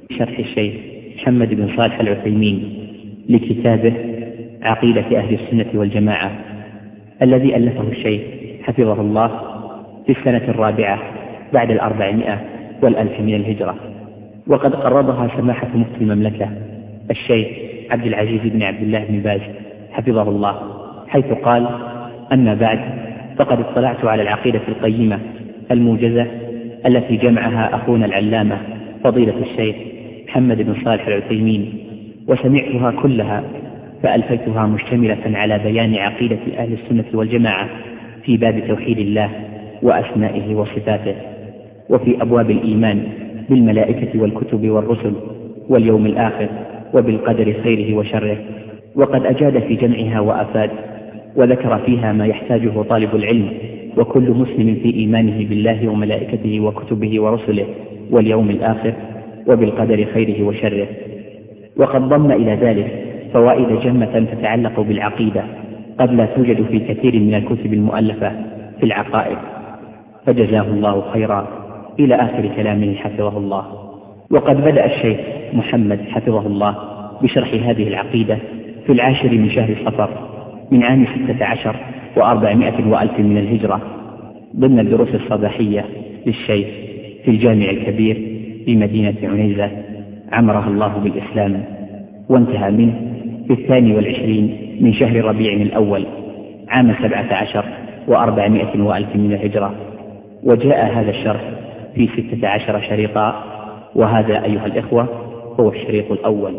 شرح الشيخ محمد بن صالح العثيمين لكتابه عقيدة أهل السنة والجماعة، الذي ألفه الشيخ حفظه الله في السنة 4 بعد 400 والألف من الهجرة. وقد قرضها سماحة مفتي المملكة الشيخ عبد العزيز بن عبد الله بن باز حفظه الله، حيث قال: أما بعد، فقد اطلعت على العقيدة القيمة الموجزة التي جمعها أخونا العلامة فضيلة الشيخ محمد بن صالح العثيمين، وسمعتها كلها فألفيتها مشتملة على بيان عقيدة أهل السنة والجماعة في باب توحيد الله وأسمائه وصفاته، وفي أبواب الإيمان بالملائكة والكتب والرسل واليوم الآخر وبالقدر خيره وشره. وقد أجاد في جمعها وأفاد، وذكر فيها ما يحتاجه طالب العلم وكل مسلم في إيمانه بالله وملائكته وكتبه ورسله واليوم الآخر وبالقدر خيره وشره. وقد ضم إلى ذلك فوائد جمة تتعلق بالعقيدة قد لا توجد في كثير من الكتب المؤلفة في العقائد، فجزاه الله خيرا إلى آخر كلامه حفظه الله. وقد بدأ الشيخ محمد حفظه الله بشرح هذه العقيدة في 10 من شهر صفر من عام 16 و400 وألف من الهجرة، ضمن الدروس الصباحية للشيخ في الجامع الكبير بمدينة عنيزة عمرها الله بالإسلام، وانتهى منه في 22 من شهر ربيع الأول عام 17 و400 وألف من الهجرة. وجاء هذا الشرح في 16 شريطا، وهذا أيها الإخوة هو الشريط الأول.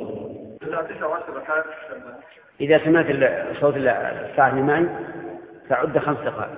إذا سمعت صوت الساعة معي فعد 5 دقائق.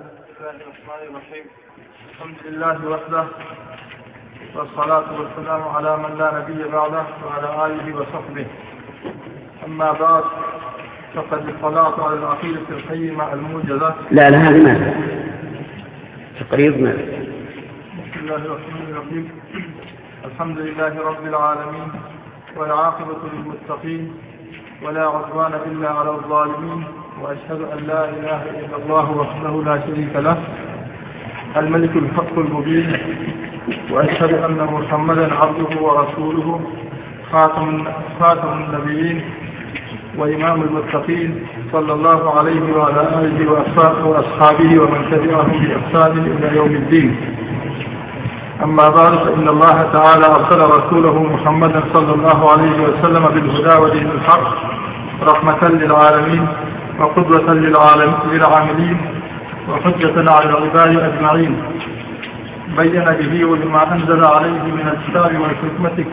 الحمد لله وحده، والصلاة والسلام على من لا نبي بعده وعلى آله وصحبه. أما بعد، فقد اطلعت على العقيدة القيمة الموجزة. لا هذه ما تقريب ما. بسم الله الرحمن الرحيم. الحمد لله رب العالمين، والعاقبة للمتقين، ولا عدوان إلا على الظالمين، وأشهد أن لا إله إلا الله وحده لا شريك له الملك الحق المبين، وأشهد أن محمدا عبده ورسوله خاتم النبيين وإمام المتقين، صلى الله عليه وعلى آله وأصحابه ومن تبعهم بإحسان إلى يوم الدين. أما بعد، فإن الله تعالى أرسل رسوله محمدا صلى الله عليه وسلم بالهدى ودين الحق رحمة للعالمين وقدوة للعاملين وحجة على العباد أجمعين، بين به وبما أنزل عليه من الكتاب والحكمة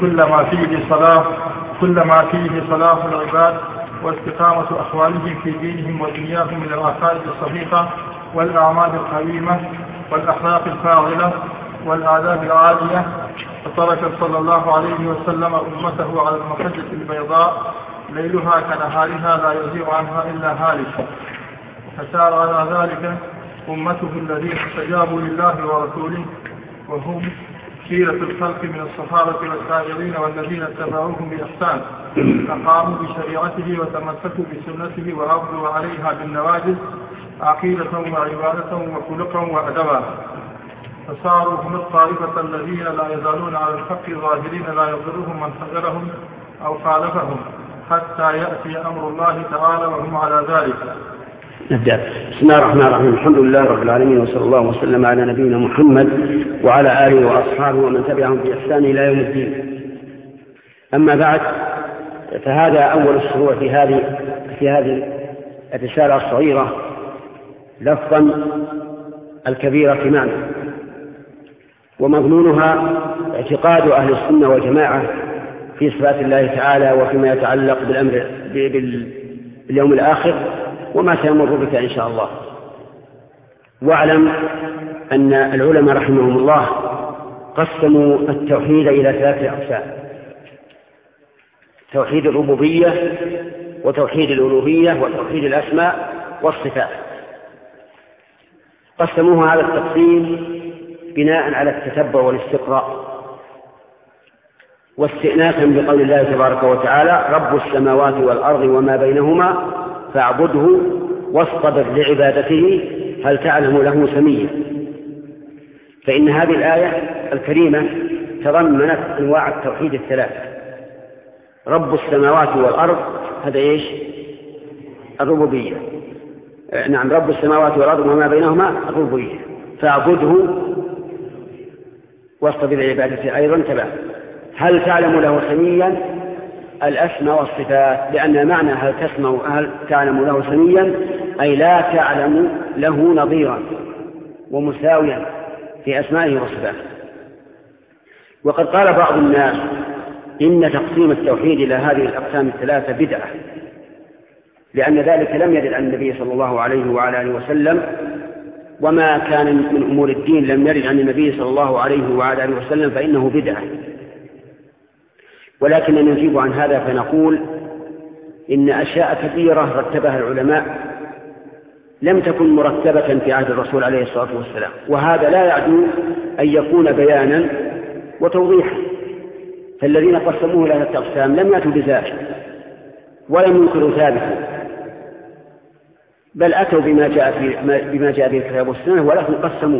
كل ما فيه صلاح العباد واستقامة أحوالهم في دينهم ودنياهم من العقائد الصحيحة والأعمال القويمة والأخلاق الفاضلة والآداب العالية. فترك صلى الله عليه وسلم أمته على المحجة البيضاء ليلها كنهارها لا يزيغ عنها إلا هالك، فسار على ذلك أمته الذين استجابوا لله ورسوله، وهم خيرة الخلق من الصحابة والسائرين والذين اتبعوهم بإحسان، فقاموا بشريعته وتمسكوا بسنته وعضوا عليها بالنواجذ عقيدة وعبادة وخلقا وأدبا، فصاروا هم الطائفة الذين لا يزالون على الحق ظاهرين لا يضرهم من خذلهم أو خالفهم حتى يأتي أمر الله تعالى وهم على ذلك. نبدأ. بسم الله الرحمن الرحيم. الحمد لله رب العالمين، وصلى الله وسلم على نبينا محمد وعلى آله وأصحابه ومن تبعهم بإحسان إلى يوم الدين. أما بعد، فهذا أول الشروع في هذه الرسالة الصغيرة لفظا الكبيرة معنى، ومضمونها اعتقاد أهل السنة والجماعة في صفات الله تعالى وفيما يتعلق بالأمر باليوم الآخر وما سيمر بك إن شاء الله. واعلم أن العلماء رحمهم الله قسموا التوحيد إلى 3 أقسام: توحيد الربوبية وتوحيد الألوهية وتوحيد الأسماء والصفات. قسموها على التقسيم بناء على التتبع والاستقراء، واستئناسا بقول الله تبارك وتعالى: رب السماوات والأرض وما بينهما فاعبده واصطبر لعبادته هل تعلم له سميا. فإن هذه الآية الكريمة تضمنت أنواع التوحيد 3: رب السماوات والأرض هذا إيش؟ الربوبية. نعم، رب السماوات والأرض وما بينهما الربوبية، فاعبده واصطبر لعبادته أيضا تبع. هل تعلم له سميا؟ الأسماء والصفات، لأن معنى هل تعلم له سميا أي لا تعلم له نظيرا ومساويا في أسمائه وصفاته. وقد قال بعض الناس إن تقسيم التوحيد إلى هذه الأقسام الثلاثة بدعة، لأن ذلك لم يرد عن النبي صلى الله عليه وعلى آله وسلم، وما كان من أمور الدين لم يرد عن النبي صلى الله عليه وعلى آله وسلم فإنه بدعة. ولكن نجيب عن هذا فنقول إن أشياء كثيرة رتبها العلماء لم تكن مرتبة في عهد الرسول عليه الصلاة والسلام، وهذا لا يعدو أن يكون بيانا وتوضيحا. فالذين قسموه إلى ثلاثة أقسام لم يأتوا بذلك ولم ينكروا ثابتا، بل أتوا بما جاء به الكتاب والسنة، ولكن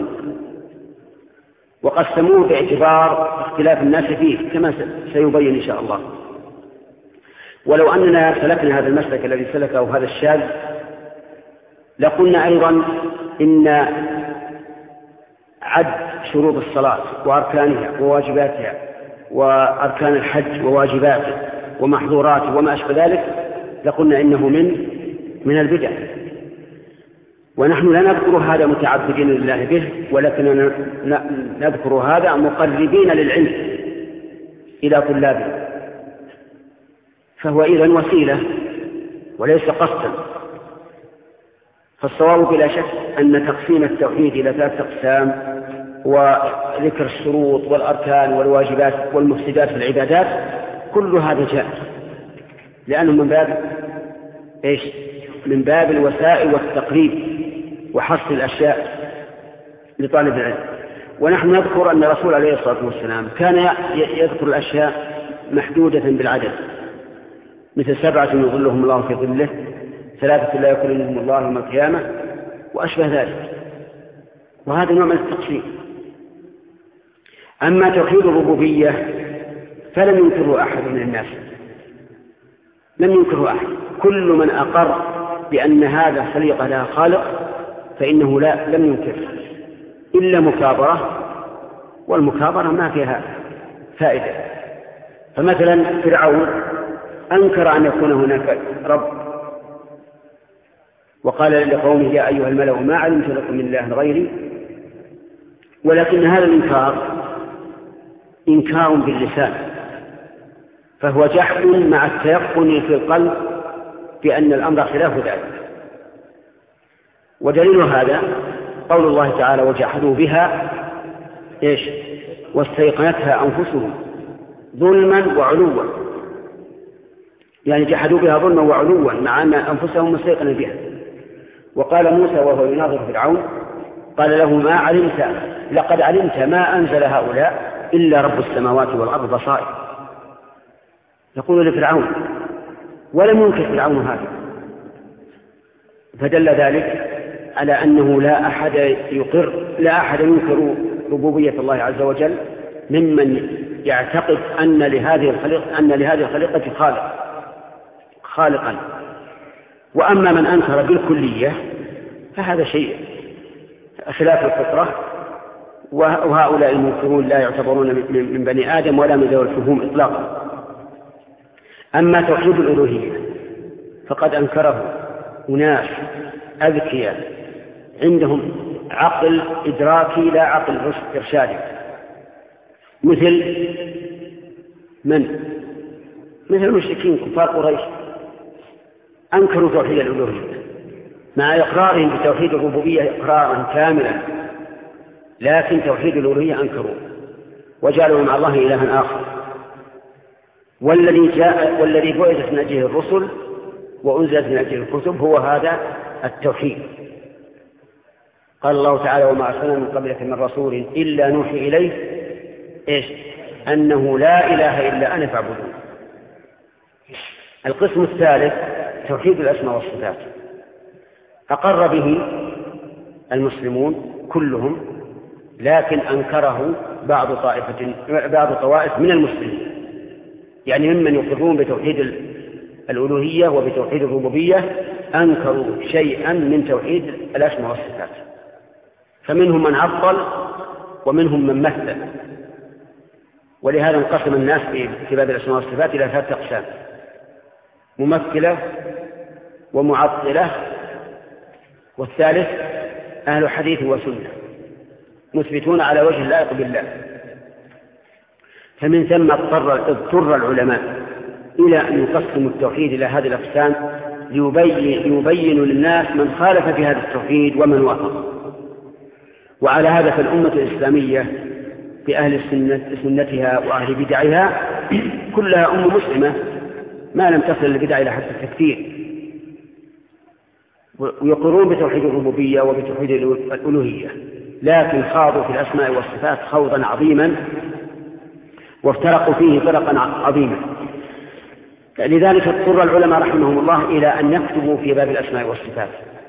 وقسموه باعتبار اختلاف الناس فيه كما سيبين إن شاء الله. ولو أننا سلكنا هذا المسلك الذي سلكه هذا الشاذ لقلنا أيضا إن عد شروط الصلاة وأركانها وواجباتها وأركان الحج وواجباته ومحظوراته وما أشبه ذلك لقلنا إنه من البدع، ونحن لا نذكر هذا متعبدين لله به، ولكننا نذكر هذا مقربين للعلم إلى طلابه، فهو إذن وسيلة وليس قصدا. فالصواب بلا شك أن تقسيم التوحيد إلى ثلاثة أقسام وذكر الشروط والأركان والواجبات والمفسدات في العبادات كل هذا جائز، لأنه من باب الوسائل والتقريب وحصر الأشياء لطالب العلم. ونحن نذكر أن الرسول عليه الصلاة والسلام كان يذكر الأشياء محدودة بالعدد، مثل 7 يظلهم الله في ظله، 3 لا يكلمهم الله يوم القيامة وأشبه ذلك، وهذا نوع من التقسيم. أما توحيد الربوبية فلم ينكره أحد من الناس، لم ينكره أحد. كل من أقر بأن هذا خليقة لها خالق فإنه لم ينكر إلا مكابرة، والمكابرة ما فيها فائدة. فمثلا فرعون أنكر أن يكون هناك رب، وقال لقومه يا أيها الملأ ما علمت لكم من إله غيري، ولكن هذا الإنكار إنكار باللسان، فهو جحد مع التيقن في القلب بأن الأمر خلاف ذلك. ودليل هذا قول الله تعالى وجحدوا بها واستيقنتها أنفسهم ظلما وعلوا، يعني جحدوا بها ظلما وعلوا مع أن أنفسهم مستيقنة بها. وقال موسى وهو يناظر فرعون قال له لقد علمت ما أنزل هؤلاء إلا رب السماوات والأرض بصائر، يقول لفرعون، ولم ينكر فرعون هذا. فدل ذلك على أنه لا أحد ينكر ربوبية الله عز وجل ممن يعتقد أن لهذه الخليقة خالقا. وأما من أنكر بالكلية فهذا شيء خلاف الفطرة، وهؤلاء المنكرون لا يعتبرون من بني آدم ولا من ذوي الفهوم إطلاقا. أما توحيد الألوهية فقد أنكره أناس أذكياء عندهم عقل إدراكي لا عقل إرشادي، مثل المشركين كفار قريش أنكروا توحيد الألوهية مع إقرارهم بتوحيد الربوبية إقرارا كاملا، لكن توحيد الألوهية أنكروا وجعلوا مع الله إلها آخر. والذي بعثت من أجله الرسل وأنزلت من أجله الكتب هو هذا التوحيد. قال الله تعالى وما أرسلنا من قبلك من رسول إلا نوحي إليه أنه لا إله إلا أنا فاعبدون. القسم الثالث توحيد الأسماء والصفات، أقر به المسلمون كلهم، لكن أنكره بعض طوائف من المسلمين، يعني ممن يقرون بتوحيد الألوهية وبتوحيد الربوبية أنكروا شيئا من توحيد الأسماء والصفات، فمنهم من عطل ومنهم من مثل. ولهذا انقسم الناس في باب الأسماء والصفات إلى 3 أقسام: ممثلة ومعطلة، والثالث أهل حديث وسنة مثبتون على وجه اللائق بالله. فمن ثم اضطر العلماء إلى أن يقسموا التوحيد إلى هذه الأقسام ليبينوا للناس من خالف في هذا التوحيد ومن وافق. وعلى هذا فالأمة الإسلامية بأهل سنتها وأهل بدعها كلها أمة مسلمة ما لم تصل البدع إلى حد التكفير، ويقرون بتوحيد الربوبية وبتوحيد الألوهية، لكن خاضوا في الأسماء والصفات خوضا عظيما وافترقوا فيه فرقا عظيما. لذلك اضطر العلماء رحمهم الله إلى أن يكتبوا في باب الأسماء والصفات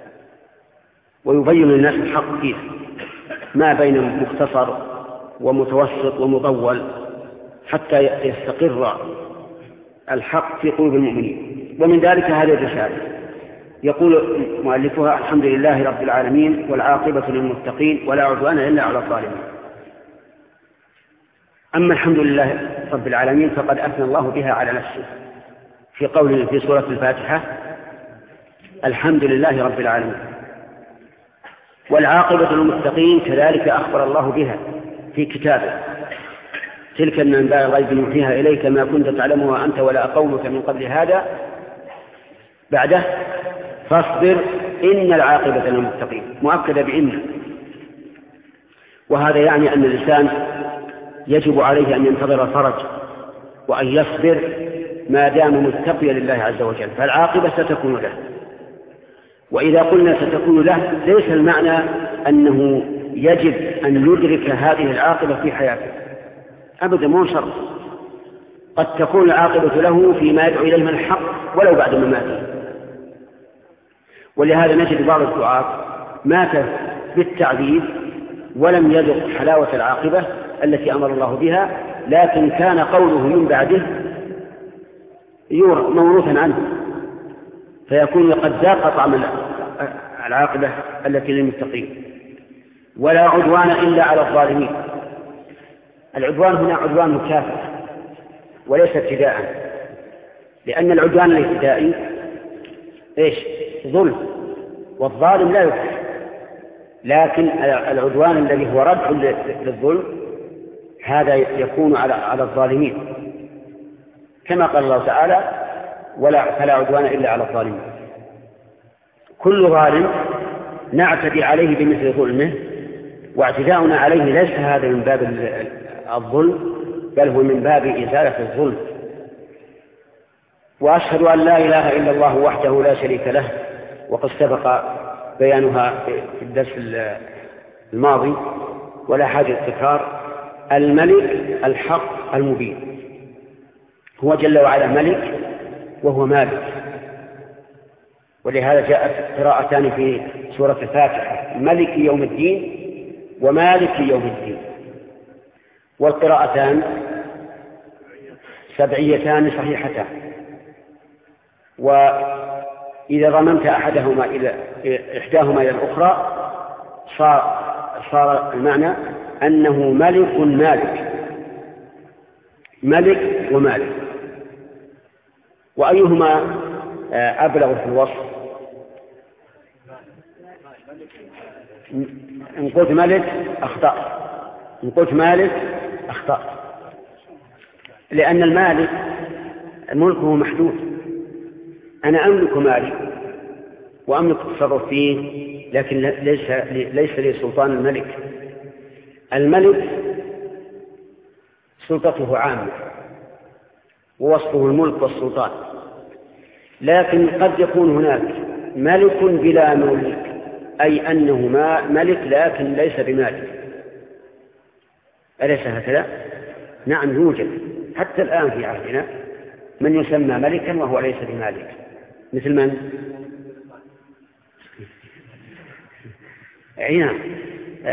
ويبين للناس الحق فيه، ما بين مختصر ومتوسط ومطول، حتى يستقر الحق في قلوب المؤمنين. ومن ذلك هذه الرسالة يقول مؤلفها: الحمد لله رب العالمين والعاقبة للمتقين ولا عدوان إلا على الظالمين. أما الحمد لله رب العالمين فقد أثنى الله بها على نفسه في قوله في سورة الفاتحة: الحمد لله رب العالمين. والعاقبة للمتقين كذلك أخبر الله بها في كتابه: تلك من أنباء الغيب نوحيها إليك ما كنت تعلمها أنت ولا قومك من قبل هذا. بعده: فاصبر إن العاقبة للمتقين، مؤكدة بإن. وهذا يعني أن الإنسان يجب عليه أن ينتظر الفرج وأن يصبر ما دام متقيا لله عز وجل، فالعاقبة ستكون له. وإذا قلنا ستكون له ليس المعنى أنه يجب أن يدرك هذه العاقبة في حياته أبدا، مو شرط. قد تكون العاقبة له فيما يدعو إليه من الحق ولو بعد مماته. ولهذا نجد بعض الدعاة مات بالتعذيب ولم يذق حلاوة العاقبة التي أمر الله بها، لكن كان قوله من بعده موروثا عنه، فيكون قد ذاق طعم العاقبة التي للمتقين. ولا عدوان إلا على الظالمين. العدوان هنا عدوان مكافأة وليس ابتداء، لأن العدوان الابتدائي ظلم، والظالم لا يكفر. لكن العدوان الذي هو ردع للظلم هذا يكون على الظالمين، كما قال الله تعالى: فلا عدوان إلا على الظالمين. كل ظالم نعتدي عليه بمثل ظلمه، واعتداؤنا عليه ليس هذا من باب الظلم، بل هو من باب إزالة الظلم. وأشهد أن لا إله إلا الله وحده لا شريك له، وقد سبق بيانها في الدرس الماضي ولا حاجة التكرار. الملك الحق المبين، هو جل وعلا ملك وهو مالك. ولهذا جاءت قراءتان في سورة الفاتحة: ملك يوم الدين ومالك يوم الدين. والقراءتان سبعيتان صحيحتان. وإذا ضممت إحداهما إلى الأخرى صار المعنى أنه ملك مالك، ملك ومالك. وأيهما أبلغ في الوصف؟ إن قلت ملك أخطأت، إن قلت مالك أخطأت، لأن المالك ملكه محدود. أنا أملك مالي وأملك التصرف فيه، لكن ليس لي سلطان الملك. الملك سلطته عامة ووصفه الملك والسلطان، لكن قد يكون هناك ملك بلا ملك، أي أنه ملك لكن ليس بمالك. أليس هكذا؟ نعم، يوجد حتى الآن في عهدنا من يسمى ملكا وهو ليس بمالك. مثل من؟ نعم،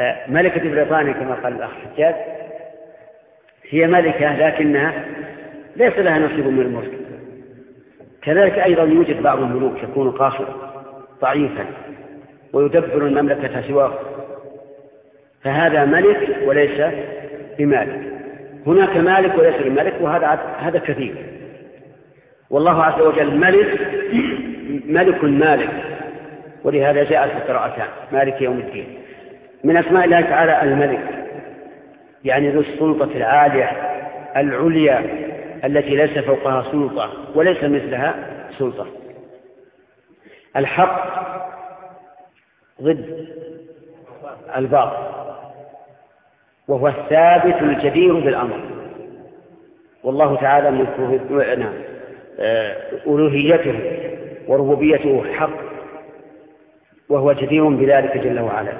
ملكة بريطانيا كما قال الأخ حجاج، هي ملكة لكنها ليس لها نصيب من الملك. كذلك أيضا يوجد بعض الملوك يكون قاصرا ضعيفا ويدبر المملكة سواه، فهذا ملك وليس بمالك. هناك مالك وليس بمالك، وهذا كثير. والله عز وجل ملك مالك، ولهذا جاءت القراءتان مالك يوم الدين. من أسماء الله تعالى الملك، يعني ذو السلطة العالية العليا التي ليس فوقها سلطة وليس مثلها سلطة. الحق ضد الباطل، وهو الثابت الجدير بالأمر. والله تعالى ألوهيته وربوبيته حق، وهو جدير بذلك جل وعلا.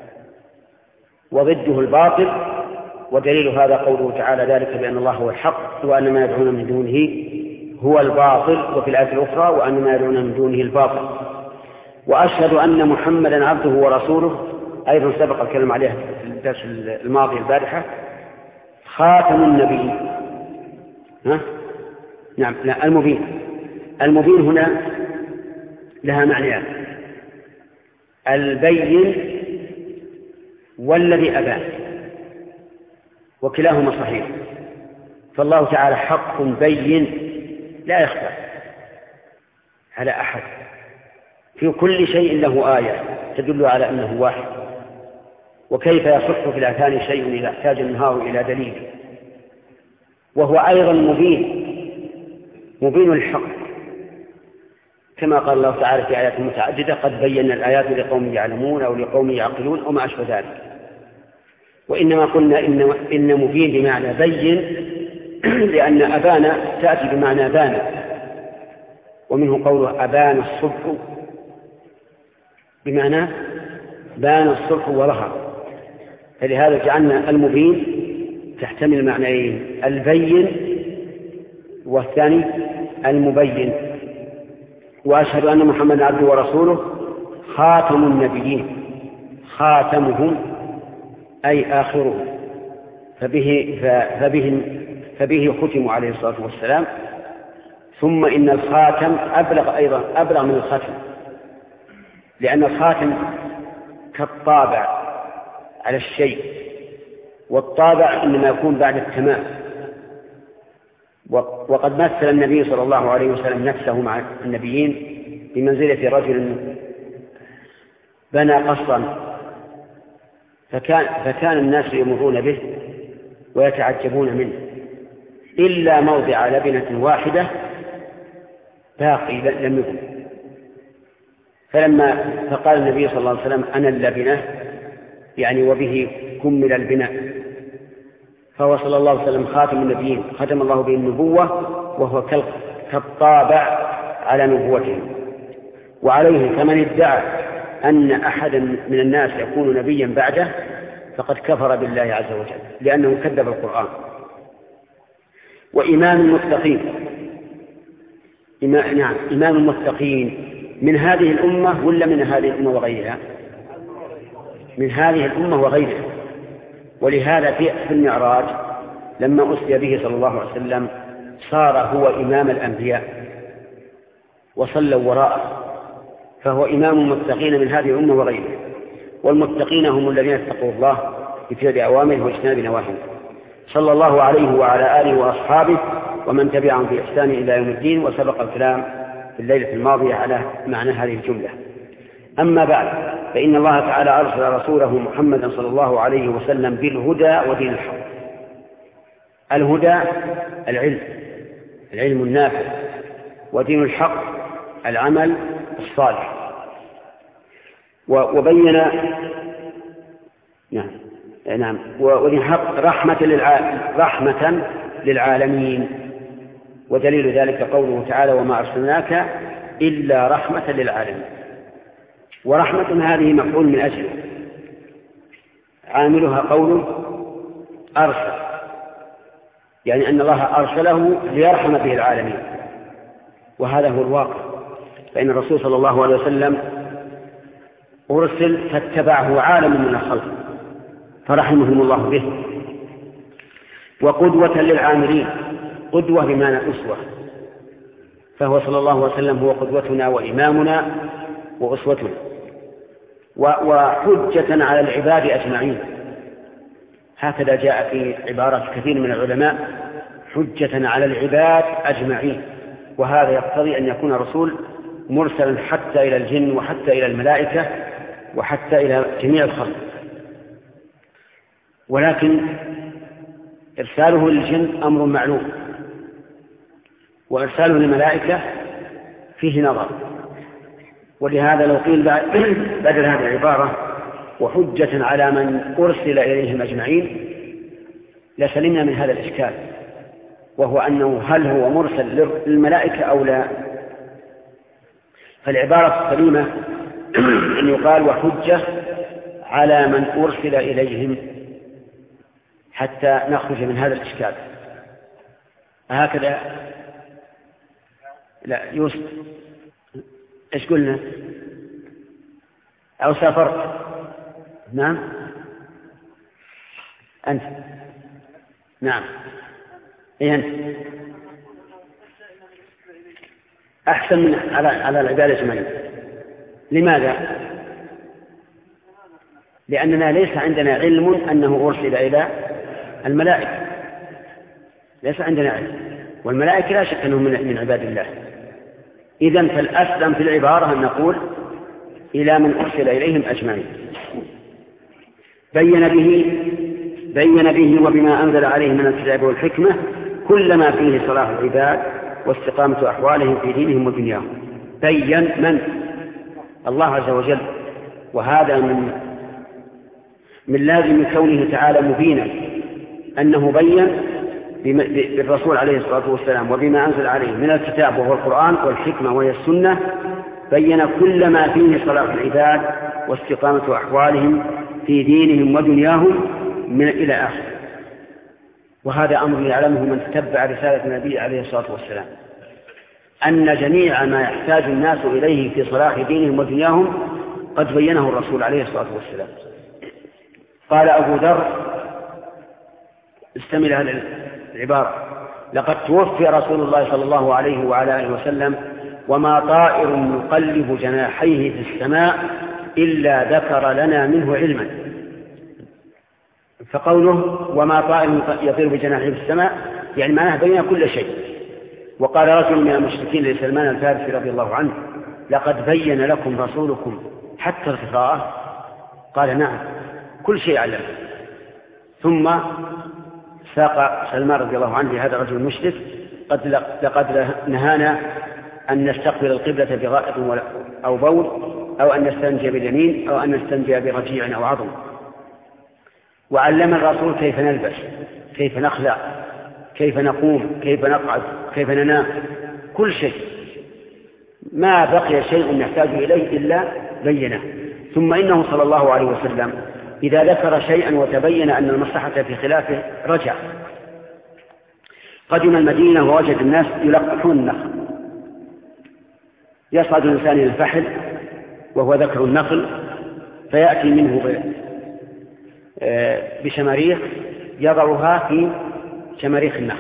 وضده الباطل، ودليل هذا قوله تعالى ذلك بأن الله هو الحق وأن ما يدعون من دونه هو الباطل، وفي الآية الأخرى وأن ما يدعون من دونه الباطل. وأشهد أن محمدا عبده ورسوله، أيضا سبق الكلام عليها في الدرس الماضي البارحة، خاتم النبيين. نعم، لا، المبين هنا لها معنيان: البين والذي أبان، وكلاهما صحيح. فالله تعالى حق بين لا يخفى على أحد، في كل شيء له آية تدل على أنه واحد. وكيف يصح في الأذهان شيء إذا احتاج النهار إلى دليل. وهو أيضا مبين الحق، كما قال الله تعالى في آيات متعددة: قد بينا الآيات لقوم يعلمون أو لقوم يعقلون وما أشبه ذلك. وإنما قلنا إن مبين بمعنى بين، لأن أبان تأتي بمعنى بان، ومنه قوله أبان الصبح، بمعنى بان الصبح وظهر. فلهذا جعلنا المبين تحتمل معنيين: البين والثاني المبين. وأشهد أن محمد عبده ورسوله خاتم النبيين، خاتمهم أي آخرهم، فبه ختموا عليه الصلاة والسلام. ثم إن الخاتم أبلغ من الختم، لأن الخاتم كالطابع على الشيء، والطابع إنما يكون بعد التمام. وقد مثل النبي صلى الله عليه وسلم نفسه مع النبيين بمنزلة رجل بنى قصرا، فكان الناس يمرون به ويتعجبون منه، إلا موضع لبنة واحدة باقي لم يكن. فقال النبي صلى الله عليه وسلم: أنا اللبنة، يعني وبه كمل البناء. فهو صلى الله عليه وسلم خاتم النبيين، ختم الله به النبوة، وهو كالطابع على نبوته. وعليه فمن ادعى أن أحدا من الناس يكون نبيا بعده فقد كفر بالله عز وجل، لأنه كذب القرآن. وإمام المتقين، إمام المتقين من هذه الأمة ولا من هذه الأمة وغيرها؟ من هذه الأمة وغيرها. ولهذا في المعراج لما أسري به صلى الله عليه وسلم صار هو إمام الأنبياء وصلوا وراءه، فهو إمام المتقين من هذه الأمة وغيرها. والمتقين هم الذين اتقوا الله بفعل أوامره واجتناب نواهيه. صلى الله عليه وعلى آله وأصحابه ومن تبعهم بإحسان إلى يوم الدين. وسبق الكلام في الليلة الماضية على معنى هذه الجملة. أما بعد، فإن الله تعالى أرسل رسوله محمدا صلى الله عليه وسلم بالهدى ودين الحق. الهدى العلم النافع، ودين الحق العمل الصالح. وبين ودين الحق رحمة للعالمين. ودليل ذلك قوله تعالى: وما أرسلناك إلا رحمة للعالمين. ورحمة هذه مفعول من أجله، عاملها قوله أرسل، يعني أن الله أرسله ليرحم به العالمين، وهذا هو الواقع. فإن الرسول صلى الله عليه وسلم أرسل فاتبعه عالم من الخلق فرحمهم الله به. وقدوة للعاملين، قدوة بمعنى أسوة، فهو صلى الله عليه وسلم هو قدوتنا وإمامنا وأسوتنا، وحجة على العباد أجمعين، هكذا جاء في عبارة كثير من العلماء، حجة على العباد أجمعين، وهذا يقتضي أن يكون رسول مرسلا حتى إلى الجن وحتى إلى الملائكة وحتى إلى جميع الخلق. ولكن إرساله للجن أمر معلوم، وإرساله للملائكة فيه نظر، ولهذا لو قيل بدل هذه العبارة وحجة على من أرسل إليهم أجمعين لسلمنا من هذا الإشكال، وهو أنه هل هو مرسل للملائكة أو لا؟ فالعبارة السليمة أن يقال وحجة على من أرسل إليهم حتى نخرج من هذا الإشكال. هكذا لا يوسف إيش قلنا؟ أو سافرت؟ نعم أنت نعم إيه أنت أحسن من على العباد أجمعين. لماذا؟ لأننا ليس عندنا علم أنه أرسل إلى الملائكة، ليس عندنا علم، والملائكة لا شك أنهم من عباد الله. إذن فالأسلم في العبارة أن نقول إلى من أرسل إليهم أجمعين. بين به وبما أنزل عليه من الكتاب والحكمة كل ما فيه صلاح العباد واستقامة أحوالهم في دينهم ودنياهم. بين من؟ الله عز وجل، وهذا من لازم كونه تعالى مبينا أنه بين بالرسول عليه الصلاة والسلام وبما أنزل عليه من الكتاب وهو القرآن والحكمة وهي السنة، بين كل ما فيه صلاح العباد واستقامة أحوالهم في دينهم ودنياهم من إلى آخر. وهذا أمر يعلمه من تتبع رسالة النبي عليه الصلاة والسلام، أن جميع ما يحتاج الناس إليه في صلاح دينهم ودنياهم قد بينه الرسول عليه الصلاة والسلام. قال أبو ذر، استمع هذه العبارة: لقد توفي رسول الله صلى الله عليه وعلى آله وسلم وما طائر يقلب جناحيه في السماء إلا ذكر لنا منه علما. فقوله وما طائر يطير بجناحيه في السماء يعني معناه بين كل شيء. وقال رجل من المشركين لسلمان الفارسي رضي الله عنه: لقد بين لكم رسولكم حتى القراءة؟ قال: نعم، كل شيء علم. ثم ساق سلمان رضي الله عنه لهذا الرجل المشرك: لقد نهانا أن نستقبل القبلة بغائط أو بول، أو أن نستنجي باليمين، أو أن نستنجي برجيع أو عظم. وعلم الرسول كيف نلبس، كيف نخلع، كيف نقوم، كيف نقعد، كيف ننام، كل شيء. ما بقي شيء نحتاج إليه إلا بينه. ثم إنه صلى الله عليه وسلم إذا ذكر شيئا وتبين أن المصلحة في خلافه رجع. قدم المدينة ووجد الناس يلقحون النخل، يصعد الإنسان إلى الفحل وهو ذكر النخل، فيأتي منه بشماريخ يضعها في شماريخ النخل،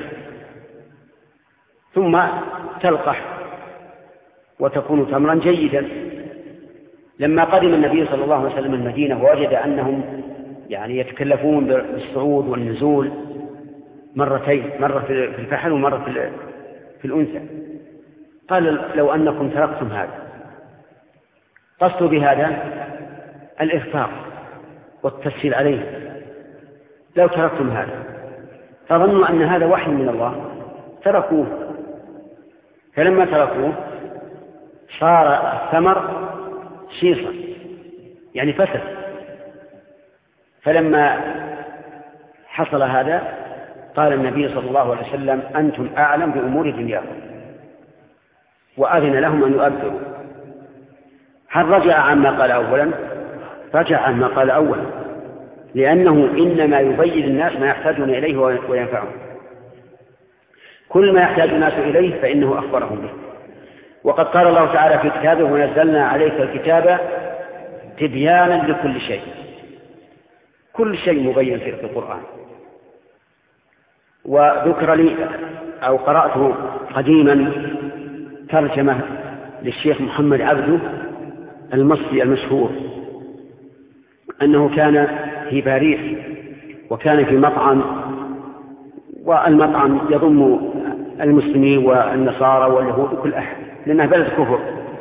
ثم تلقح وتكون تمرا جيدا. لما قدم النبي صلى الله عليه وسلم المدينة ووجد أنهم يتكلفون بالصعود والنزول مرتين، مرة في الفحل ومرة في الأنثى، قال: لو أنكم تركتم هذا. قصد بهذا الإخفاق والتسهيل عليه. لو تركتم هذا، فظنوا أن هذا وحي من الله، تركوه. فلما تركوه صار الثمر شيصا، يعني فسد. فلما حصل هذا قال النبي صلى الله عليه وسلم: أنتم أعلم بأمور دنياكم، وأذن لهم أن يؤذروا. هل رجع عما قال أولا؟ رجع عما قال أولا، لأنه إنما يبين الناس ما يحتاجون إليه وينفعهم. كل ما يحتاج الناس إليه فإنه أخبرهم به. وقد قال الله تعالى في كتابه: ونزلنا عليك الكتاب تبيانا لكل شيء. كل شيء مبين في القرآن. وذكر لي أو قرأته قديما ترجمة للشيخ محمد عبده المصري المشهور، أنه كان في باريس وكان في مطعم، والمطعم يضم المسلمين والنصارى واليهود وكل أحد لأنها بلد كفر.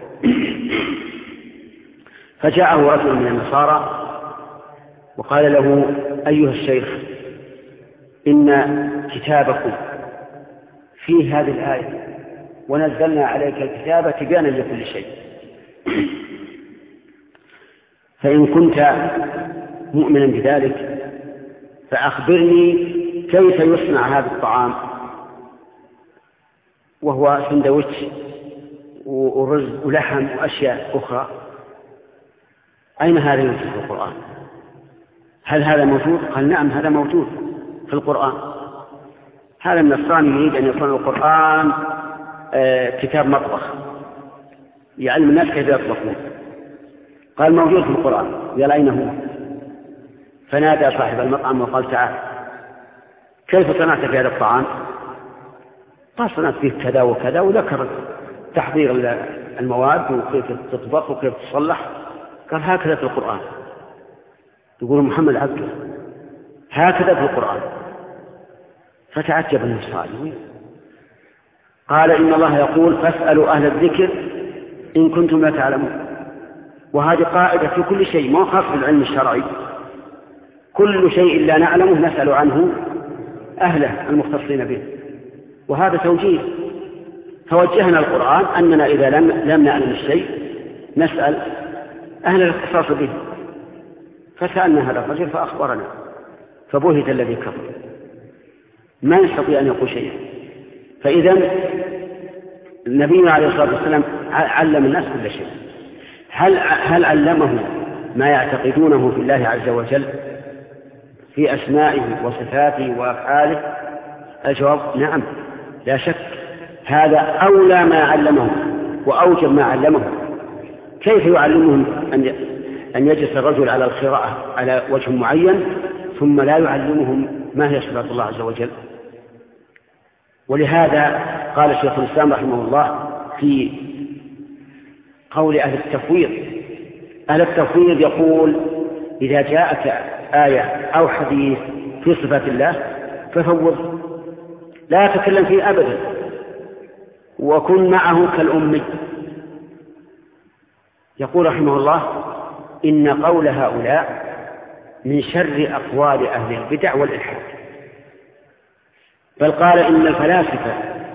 فجاءه رجل من النصارى وقال له: أيها الشيخ، إن كتابكم فيه هذه الآية ونزلنا عليك الكتاب تبيانا لكل شيء، فإن كنت مؤمنا بذلك فأخبرني كيف يصنع هذا الطعام، وهو سندويتش ورز ولحم وأشياء أخرى، أين هذا يوجد في القرآن؟ هل هذا موجود؟ قال: نعم، هذا موجود في القرآن. هذا النصراني يريد أن يصنع القرآن كتاب مطبخ يعلم الناس كيف يطبخون. قال: موجود في القرآن. قال: أين هو؟ فنادى صاحب المطعم وقال: تعال، كيف صنعت في هذا الطعام؟ قال: صنعت فيه كذا وكذا، وذكر تحضير المواد وكيف تطبخ وكيف تصلح. قال: هكذا في القرآن. يقول محمد عبده: هكذا في القرآن. فتعجب النصارى، قال: إن الله يقول: فاسألوا أهل الذكر إن كنتم لا تعلمون. وهذه قاعدة في كل شيء، ما خاص بالعلم الشرعي، كل شيء لا نعلمه نسأل عنه أهله المختصين به، وهذا توجيه. فوجهنا القرآن أننا إذا لم نعلم الشيء نسأل أهل الاختصاص به. فسألنا هذا الرجل فأخبرنا، فبهت الذي كفر، ما يستطيع أن يقول شيئا. فإذا النبي عليه الصلاة والسلام علم الناس كل شيء. هل علمه ما يعتقدونه في الله عز وجل في أسمائه وصفاته وأفعاله؟ الجواب: نعم، لا شك، هذا أولى ما علمه وأوجب ما علمه. كيف يعلمهم أن يجلس الرجل على القراءة على وجه معين ثم لا يعلمهم ما هي صفات الله عز وجل؟ ولهذا قال شيخ الإسلام رحمه الله في قول أهل التفويض: أهل التفويض يقول: إذا جاءك آية أو حديث في صفات الله ففوض، لا تتكلم فيه أبدا، وكن معه كالأمي. يقول رحمه الله: إن قول هؤلاء من شر أقوال أهل البدع والإلحاد. بل قال: إن الفلاسفة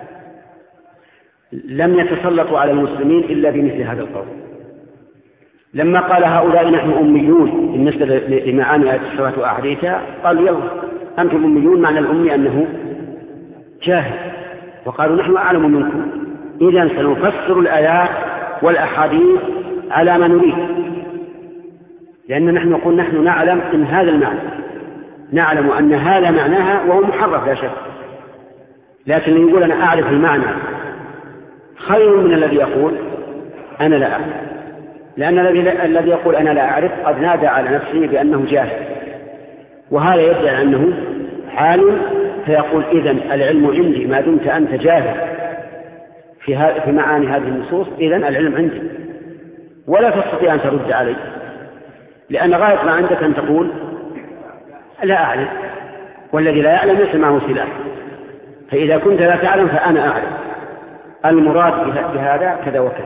لم يتسلطوا على المسلمين إلا بمثل هذا القول. لما قال هؤلاء: نحن أميون بالنسبة لمعاني آيات الصفات وأحاديثها، قالوا: يلا أنتم أميون، معنى الأمي أنه جاهل. وقالوا: نحن أعلم منكم، إذن سنفسر الآيات والأحاديث على ما نريد، لأن نحن نقول: نحن نعلم إن هذا المعنى، نعلم أن هذا معناها وهو محرف لا شك، لكن يقول أنا أعرف المعنى خير من الذي يقول أنا لا أعرف، لأن الذي يقول أنا لا أعرف قد نادى على نفسه بأنه جاهل، وهذا يدعي أنه عالم، فيقول: إذن العلم عندي ما دمت أنت جاهل في معاني هذه النصوص، إذن العلم عندي، ولا تستطيع أن ترد علي، لأن غاية ما عندك أن تقول لا أعلم، والذي لا يعلم ليس معه سلاح. فإذا كنت لا تعلم فأنا أعلم، المراد بهذا كذا وكذا.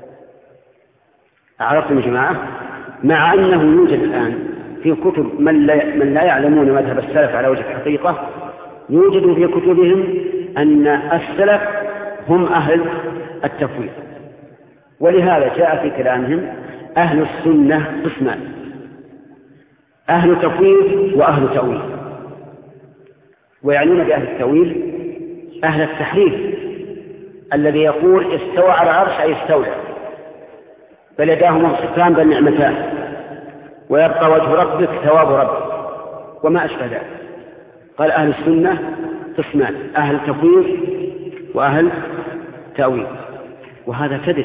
أعرفتم يا جماعة؟ مع أنه يوجد الآن في كتب من لا يعلمون مذهب السلف على وجه الحقيقة، يوجد في كتبهم أن السلف هم أهل التفويض، ولهذا جاء في كلامهم: أهل السنة قسمان، أهل تفويض وأهل تأويل. ويعنون بأهل التأويل أهل التحريف، الذي يقول استوى على العرش أي استولى، بل يداه مبسوطتان بل نعمتان، ويبقى وجه ربك ثواب ربك، وما أشبه ذلك. قال: أهل السنة قسمان، أهل تفويض وأهل تأويل، وهذا كذب.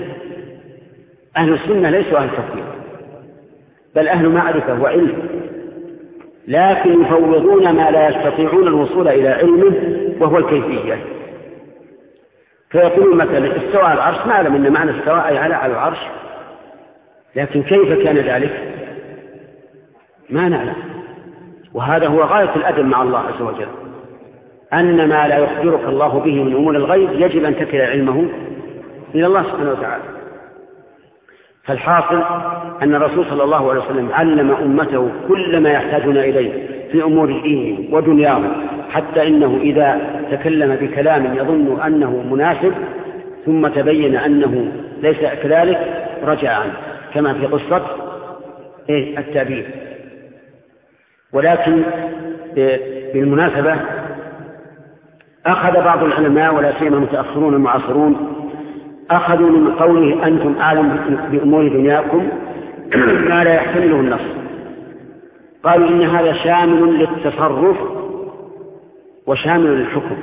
أهل السنة ليسوا أهل تفويض، بل أهل معرفة وعلم، لكن يفوضون ما لا يستطيعون الوصول إلى علمه وهو الكيفية. فيقولون مثلا استوى على العرش، نعلم أن معنى استوى أي على العرش، لكن كيف كان ذلك ما نعلم. وهذا هو غاية الأدب مع الله عز وجل، أن ما لا يخبرك الله به من أمور الغيب يجب أن تكل علمه إلى الله سبحانه وتعالى. فالحاصل أن الرسول صلى الله عليه وسلم علم أمته كل ما يحتاجون إليه في أمور دينهم ودنياهم، حتى إنه إذا تكلم بكلام يظن أنه مناسب ثم تبين أنه ليس كذلك رجع عنه، كما في قصة التابين. ولكن بالمناسبة أخذ بعض العلماء ولا سيما المتأخرون المعاصرون أخذوا من قوله أنتم أعلم بأمور دنياكم ما لا يحتمله النص، قالوا إن هذا شامل للتصرف وشامل للحكم،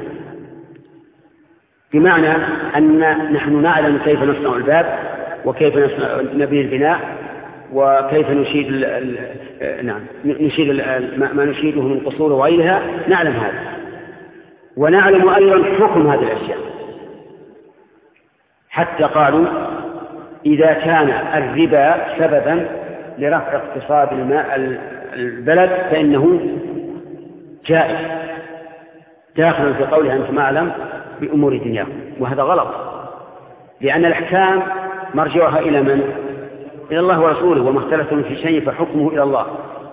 بمعنى أن نحن نعلم كيف نصنع الباب وكيف نبني البناء وكيف نشيد ما نشيده من قصور وغيرها، نعلم هذا، ونعلم أيضا حكم هذه الأشياء. حتى قالوا إذا كان الربا سببا لرفع اقتصاد البلد فإنه جائز، داخل في قولها أنتم أعلم بأمور دنياكم، وهذا غلط، لأن الأحكام مرجعها إلى من؟ إلى الله ورسوله، وما اختلفتم في شيء فحكمه إلى الله.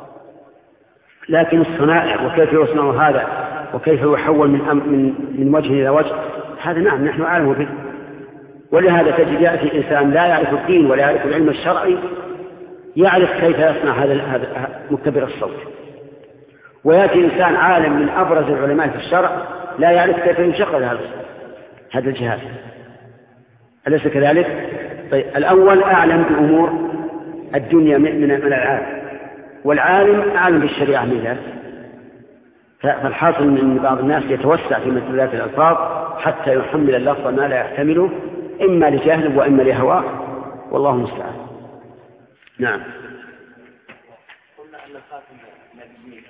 لكن الصنائع وكيف يصنع هذا وكيف يحول من وجه إلى وجه، هذا نعم نحن أعلم به. ولهذا تجد يأتي إنسان لا يعرف الدين ولا يعرف العلم الشرعي يعرف كيف يصنع هذا مكبر الصوت، ويأتي إنسان عالم من أبرز العلماء في الشرع لا يعرف كيف يشغل هذا الجهاز. أليس كذلك؟ طيب، الأول أعلم بأمور الدنيا من العالم، والعالم أعلم بالشريعة من ذلك. فالحاصل أن بعض الناس يتوسع في مثل الألفاظ حتى يحمل اللفظ ما لا يحتمله، إما لجهل وإما لهواه، والله المستعان. نعم. قلنا أن خاتم النبيين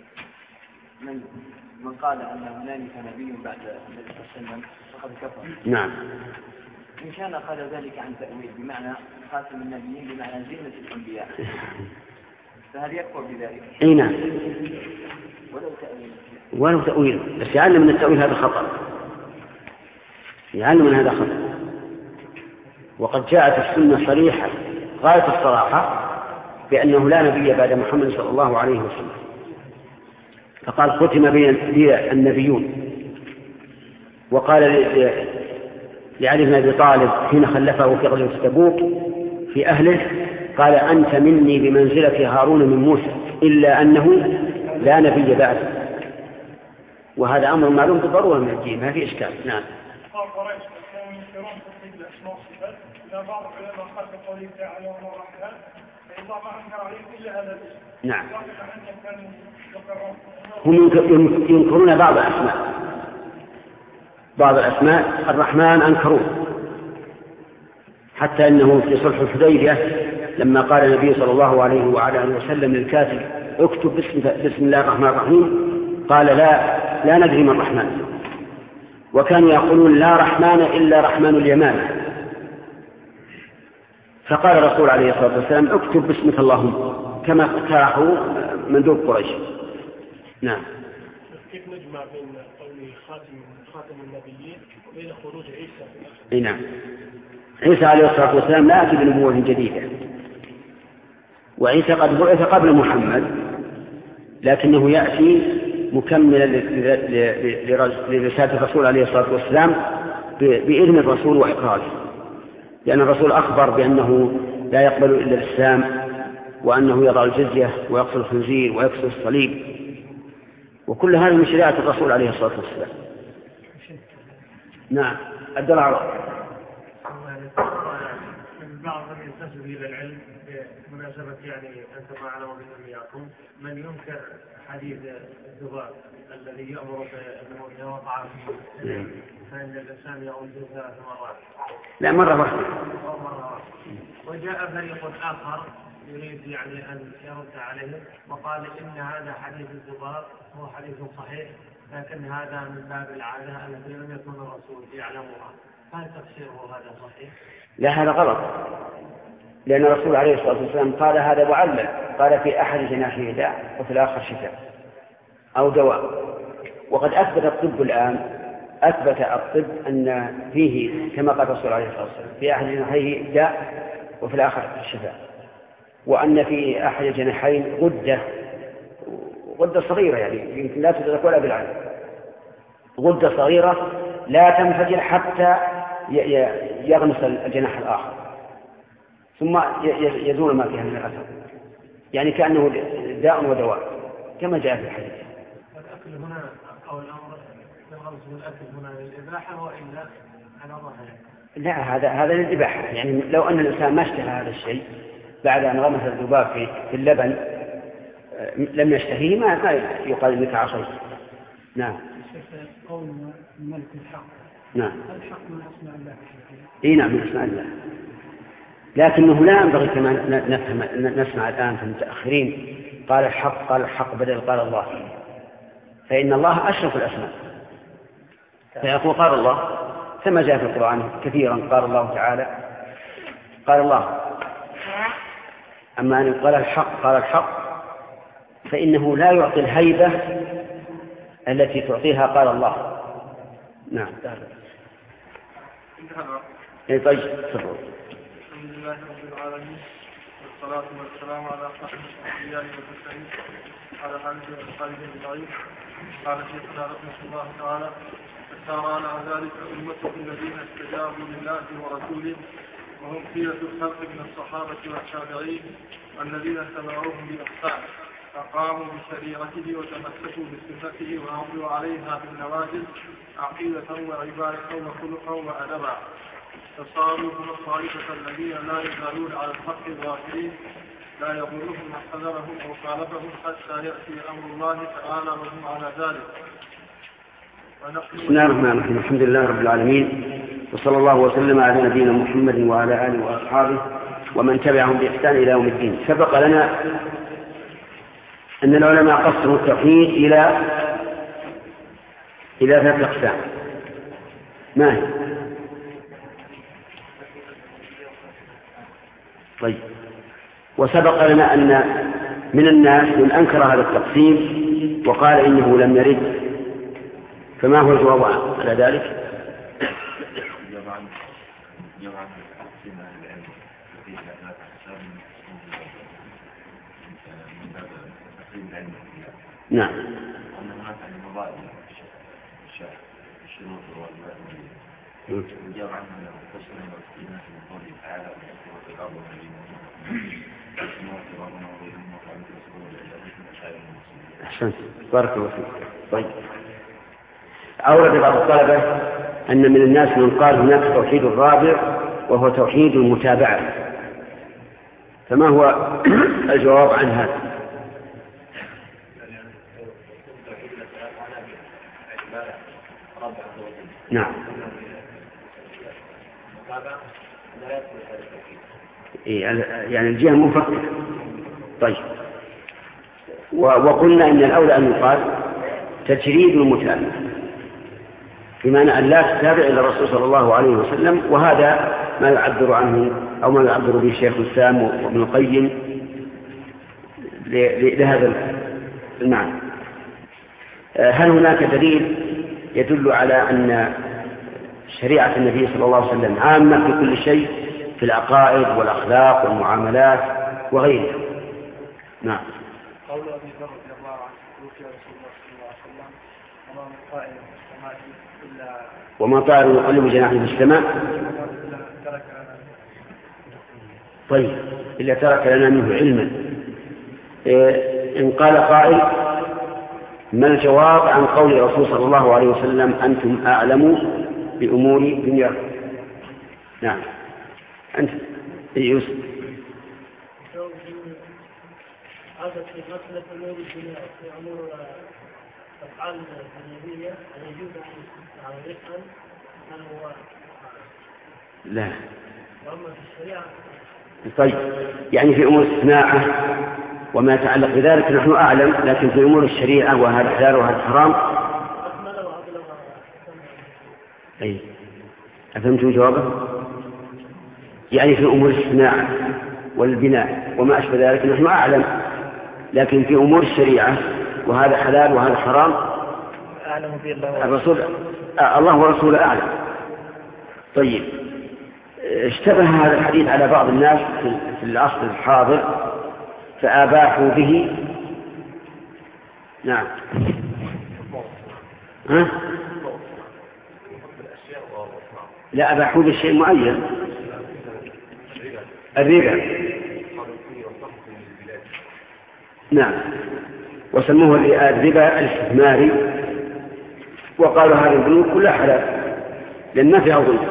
من قال أن هنالك نبي بعد النبي صلى الله عليه وسلم فقد كفر. نعم. إن كان قال ذلك عن تأويل بمعنى خاتم النبيين بمعنى زينة الأنبياء، فهل يكفر بذلك؟ أي نعم. ولو تأويل، بس يعلم من التأويل هذا خطأ، يعلم من هذا خطأ. وقد جاءت السنة صريحة غاية الصراحة بأنه لا نبي بعد محمد صلى الله عليه وسلم، فقال ختم بي النبيون. وقال لعلي بن أبي طالب حين خلفه في غزوة تبوك في أهله قال أنت مني بمنزلة هارون من موسى إلا أنه لا نبي بعد. وهذا أمر معلوم بالضرورة من الدين، ما في إشكال. نعم. نعم. هم ينكرون بعض الأسماء الرحمن أنكروه، حتى أنه في صلح الحديبية لما قال النبي صلى الله عليه وعلى آله وسلم للكاتب اكتب بسم الله الرحمن الرحيم قال لا ندري ما الرحمن، وكانوا يقولون لا رحمن إلا رحمن اليمان. فقال الرسول عليه الصلاة والسلام اكتب باسمك اللهم كما اقترحوا مندوب قريش. نعم. كيف نجمع بين قوله خاتم النبيين وبين خروج عيسى في الآخر؟ نعم. عيسى عليه الصلاة والسلام لا يأتي بنبوة جديدة، وعيسى قد بعث قبل محمد، لكنه يأتي مكملا لرسالة الرسول عليه الصلاة والسلام بإذن الرسول وإقراره، لأن الرسول أخبر بأنه لا يقبل إلا الإسلام، وأنه يضع الجزية ويقتل الخنزير ويكسر الصليب، وكل هذا من شريعة الرسول عليه الصلاة والسلام. نعم. الدلع بعضهم ينتسب إلى العلم بمناسبة أنتم أعلم بدنياكم من ينكر حديث الذباب الذي يأمر بأنه إذا وقع فيه فإن الإنسان يعود 3 مرات. لا، مرة واحدة. وجاء فريق آخر يريد يعني أن يرد عليه وقال إن هذا حديث الذباب هو حديث صحيح، لكن هذا من باب العادة التي لم يكن الرسول يعلمها، هل تفسيره هذا صحيح؟ لا، هذا غلط، لأن الرسول عليه الصلاة والسلام قال هذا معلل، قال في أحد جناحيه داء وفي الآخر شفاء أو دواء. وقد أثبت الطب الآن، أثبت الطب أن فيه كما قال الرسول عليه الصلاة والسلام في أحد جناحيه داء وفي الآخر شفاء، وأن في أحد الجناحين غدة صغيرة، يعني يمكن لا تدرك ولا بالعين، غدة صغيرة لا تنفجر حتى يغمس الجناح الآخر ثم يزول ما فيها من الأثر، يعني كأنه داء ودواء كما جاء في الحديث. الأكل هنا أو الأمر الغمس بالأكل هنا للإباحة وإلا على ظاهره؟ لا، هذا للإباحة، يعني لو أن الإنسان ما اشتهى هذا الشيء بعد أن غمس الذباب في اللبن لم يشتهيه ما يقال إنك عصيت. نعم. قول الملك الحق. نعم. الحق من أسماء الله. إيه نعم، من أسماء الله، لكنه لا ينبغي كما نسمع الآن في المتأخرين قال الحق بدل قال الله، فإن الله أشرف الأسماء، فيقول قال الله كما جاء في القرآن كثيرا، قال الله تعالى قال الله. أما أن قال الحق فإنه لا يعطي الهيبة التي تعطيها قال الله. نعم. طيب تفضل. الحمد لله رب العالمين، والصلاة والسلام على خاتم الأنبياء والمرسلين على آله وصحبه أجمعين. قال شيخنا رحمه الله تعالى: فسار على ذلك أمته الذين استجابوا لله ورسوله، وهم خيرة الخلق من الصحابة والتابعين الذين اتبعوهم بإحسان، فقاموا بشريعته وتمسكوا بسنته وعملوا عليها بالنواجذ عقيدة وعبادة وخلقا وأدبا، فصاروا هم الطائفة الذين لا يزالون على الحق الظاهرين، لا يضرهم من حذرهم أو خالفهم حتى يأتي أمر الله تعالى وهم على ذلك. بسم الله الرحمن الرحيم، الحمد لله رب العالمين، وصلى الله وسلم على نبينا محمد وعلى آله وأصحابه ومن تبعهم بإحسان إلى يوم الدين. سبق لنا أن العلماء قسموا التوحيد إلى 3 أقسام. ما هي؟ طيب. وسبق لنا أن من الناس من أنكر هذا التقسيم وقال إنه لم يرد، فما هو الجواب على ذلك؟ نعم. أحسنت، بارك الله فيك. طيب. أورد بعض الطلبة أن من الناس من قال هناك توحيد الرابع وهو توحيد المتابعة، فما هو الجواب عن هذا؟ نعم. يعني الجهة مفكرة. طيب. وقلنا إن الأولى أن يقال تجريد المتابعة، بمعنى أن لا تتابع إلى الرسول صلى الله عليه وسلم، وهذا ما يعبر عنه أو ما يعبر به شيخ الإسلام وابن القيم لهذا المعنى. هل هناك دليل يدل على أن شريعة النبي صلى الله عليه وسلم عامة في كل شيء، في العقائد والأخلاق والمعاملات وغيرها؟ نعم. قول أبي ذر رضي الله عنه: توفي رسول الله صلى الله عليه وسلم وما من طائر في السماء إلا وما طائر يقلب جناحه في السماء ترك لنا. طيب، إلا ترك لنا منه علما. إن قال قائل: ما الجواب عن قول الرسول صلى الله عليه وسلم: أنتم أعلم بأمور دنياكم؟ نعم. أنت يوسف. هذا في مسألة أمور الدنيا، في أمور أفعال الدنيوية يجوز أن يسأل هل هو؟ لا. وأما في الشريعة طيب، يعني في أمور الصناعة وما يتعلق بذلك نحن أعلم، لكن في أمور الشريعة وهذا حلال وهذا حرام. أي أفهمتم جوابه؟ يعني في أمور الصناعة والبناء وما أشبه ذلك نحن أعلم، لكن في أمور الشريعة وهذا حلال وهذا حرام أعلم في الله ورسوله أعلم. طيب، اشتبه هذا الحديث على بعض الناس في العصر الحاضر فأباحوا به. نعم. ها؟ لا، أباحوا بالشيء معين، الربا. نعم، وسموه الربا الاستثماري، وقالوا هذه البنوك كلها حلال لأن ما فيها ظلم.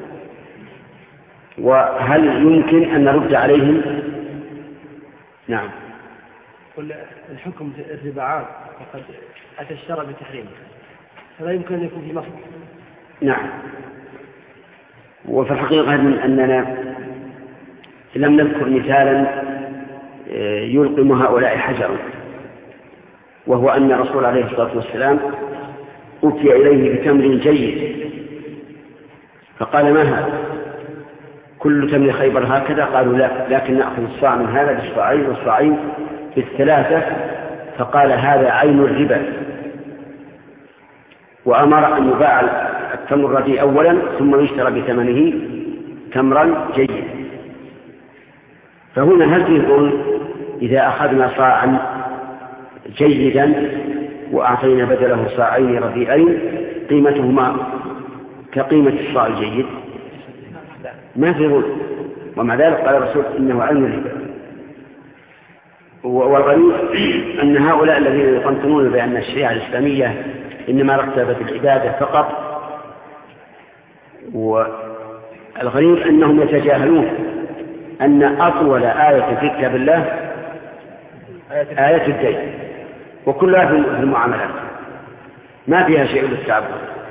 وهل يمكن أن نرد عليهم؟ نعم. الحكم الربا عام وقد أتى الشرع بتحريمه، فلا يمكن أن يكون في مصر. نعم، وفي الحقيقة أننا لم نذكر مثالا يلقم هؤلاء حجرا، وهو أن الرسول عليه الصلاة والسلام أتي إليه بتمر جيد فقال: ما هذا؟ كل تمر خيبر هكذا؟ قالوا: لا، لكن نأخذ الصاع من هذا بالصاعين والصاعين بالثلاثة. فقال: هذا عين الربا. وأمر أن يباع التمر الرديء أولا ثم يشترى بثمنه تمرا جيدا. فهنا هل فيه إذا أخذنا صاعا جيدا وأعطينا بدله صاعين رديئين قيمتهما كقيمة الصاع الجيد؟ ما في ظلم. ومع ذلك قال الرسول: إنه عين الربا. والغريب أن هؤلاء الذين يقنطنون بأن الشريعة الإسلامية إنما رتبت العبادة فقط، والغريب أنهم يتجاهلون أن أطول آية في كتاب الله آية الدين، وكلها في المعاملات ما فيها شيء للتعبد.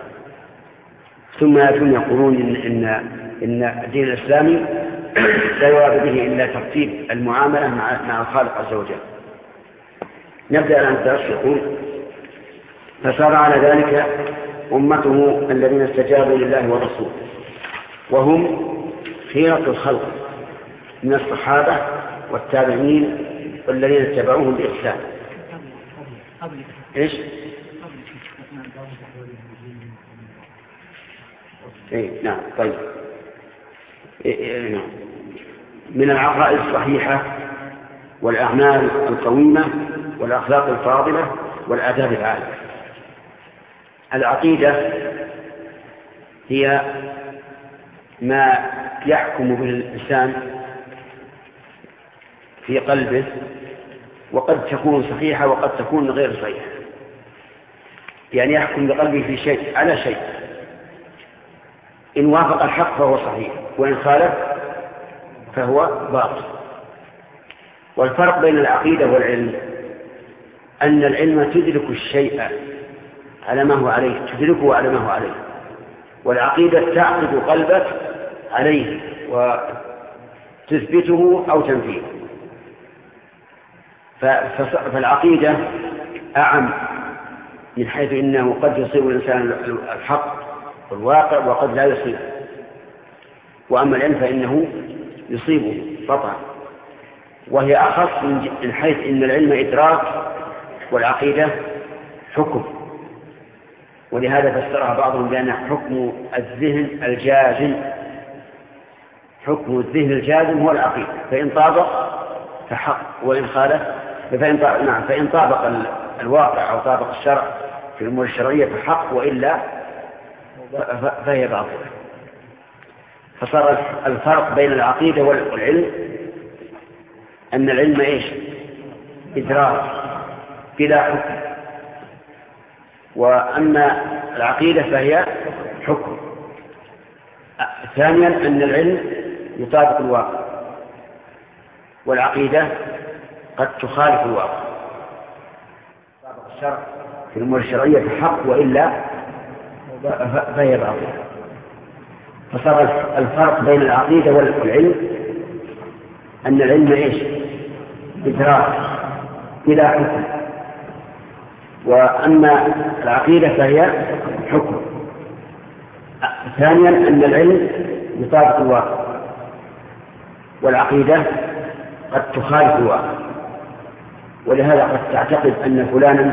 ثم يأتون يقولون إن الدين الإسلامي لا يراد به إلا ترتيب المعاملة مع الخالق عز وجل. نبدأ الآن الدرس. يقول: فصار على ذلك أمته الذين استجابوا لله والرسول، وهم خيرة الخلق من الصحابة والتابعين والذين اتبعوهم بإحسان. إيش؟ نعم. طيب، من العقائد الصحيحة والأعمال القويمة والأخلاق الفاضلة والآداب العالية. العقيدة هي ما يحكم به الإنسان في قلبه، وقد تكون صحيحة وقد تكون غير صحيحة. يعني يحكم بقلبه في شيء على شيء، إن وافق الحق فهو صحيح، وإن خالف فهو باطل. والفرق بين العقيدة والعلم أن العلم تدرك الشيء على ما هو عليه، تدركه على ما هو عليه، والعقيدة تعقد قلبك عليه وتثبته أو تنفيه. فالعقيدة أعم من حيث إنه قد يصيب الإنسان الحق والواقع وقد لا يصيب، وأما العلم فإنه يصيبه قطعا، وهي أخص من حيث إن العلم إدراك والعقيدة حكم. ولهذا فسرها بعضهم بأن حكم الذهن الجازم، حكم الذهن الجازم هو العقيدة، فإن طابق فحق وإن خالف فإن طابق الواقع أو طابق الشرع في الأمور الشرعية فحق، وإلا فهي باطلة. فصار الفرق بين العقيدة والعلم أن العلم إيش؟ إدراك بلا حكم، وأما العقيدة فهي حكم. ثانيا أن العلم يطابق الواقع، والعقيدة قد تخالف الواقع. طابق الشرع في الأمور الشرعية فحق، وإلا فهي باطلة. فصار الفرق بين العقيدة والعلم أن العلم إيش؟ إدراك بلا حكم، وأما العقيدة فهي حكم. ثانيا أن العلم يطابق الواقع، والعقيدة قد تخالف الواقع، ولهذا قد تعتقد أن فلانا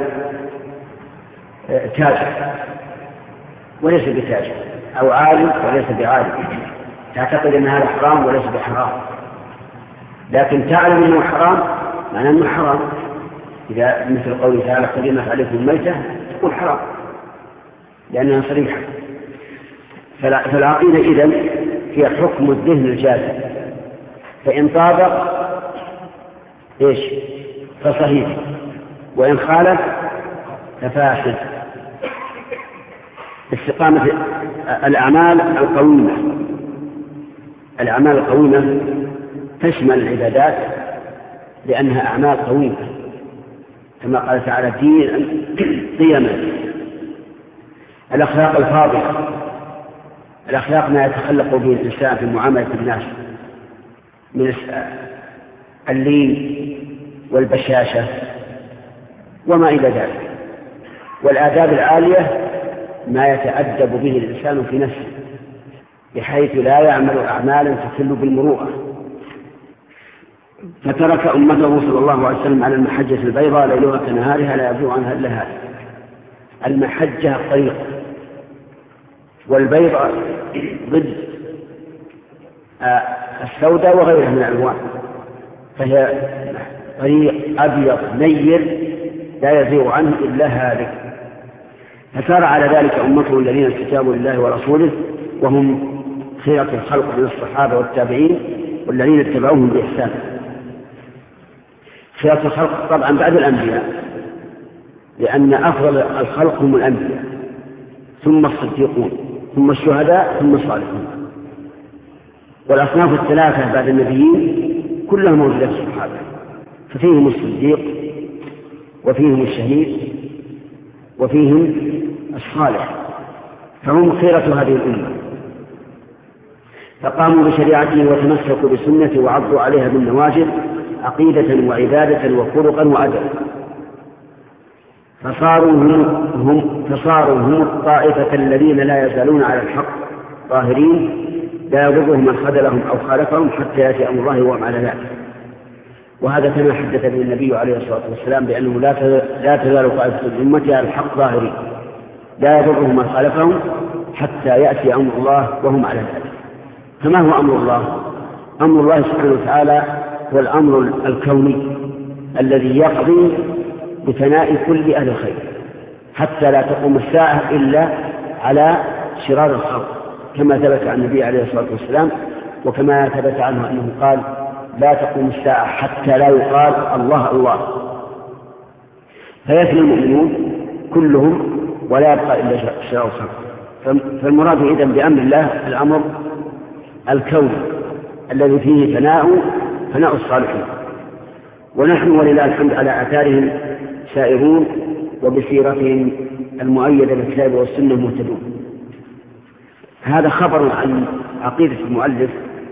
تاجر وليس بتاجر، أو عالم وليس بعالم، تعتقد أن هذا حرام وليس بحرام، لكن تعلم أنه حرام معناه أنه حرام. إذا مثل قوله تعالى حرمت عليكم الميتة تقول حرام لأنها صريحة. فالعقيدة إذن هي حكم الذهن الجازم، فإن طابق إيش فصحيح، وإن خالف ففاسد. استقامة الأعمال القويمة تشمل العبادات لأنها أعمال قويمة، كما قال تعالى قيما. الأخلاق الفاضلة، الأخلاق ما يتخلق به الإنسان في معاملة الناس من اللين والبشاشة وما إلى ذلك. والآداب العالية ما يتأدب به الإنسان في نفسه بحيث لا يعمل أعمالا تخل بالمروءة. فترك أمته صلى الله عليه وسلم على المحجة البيضاء ليلها كنهارها لا يبدو عنها إلا هذا. المحجة الطريق، والبيضاء ضد السوداء وغيرها من الألوان، فهي طريق أبيض نير لا يزيغ عنه إلا هالك. فسار على ذلك أمته الذين استجابوا لله ورسوله، وهم خيرة الخلق من الصحابة والتابعين والذين اتبعوهم بإحسان. خيرة الخلق طبعا بعد الأنبياء، لأن أفضل الخلق هم الأنبياء، ثم الصديقون، ثم الشهداء، ثم الصالحون. والأصناف الثلاثة بعد النبيين كلهم موجودة في الصحابة، ففيهم الصديق وفيهم الشهيد وفيهم الصالح، فهم خيرة هذه الأمة. فقاموا بشريعته وتمسكوا بسنته وعضوا عليها بالنواجذ عقيدة وعبادة وخلقا وأدبا. فصاروا هم الطائفة الذين لا يزالون على الحق ظاهرين لا يضرهم من خذلهم أو خالفهم حتى يأتي أمر الله وهم على ذلك. وهذا كما حدث به النبي عليه الصلاة والسلام بأنه لا تزال طائفة الأمة على الحق ظاهرين لا يضرهم من خالفهم حتى يأتي أمر الله وهم على ذلك. فما هو أمر الله؟ أمر الله سبحانه وتعالى هو الأمر الكوني الذي يقضي بثناء كل أهل الخير حتى لا تقوم الساعة إلا على شرار الخلق، كما ثبت عن النبي عليه الصلاة والسلام، وكما ثبت عنه أنه قال لا تقوم الساعة حتى لا يقال الله الله. فيفنى المؤمنون كلهم ولا يبقى إلا شرار الخلق. فالمراد إذن بأمر الله الأمر الكوني الذي فيه ثناء الصالحين، ونحن ولله الحمد على آثارهم سائرون وبسيرتهم المؤيدة بالكتاب والسنة مهتدون. هذا خبر عن عقيدة المؤلف،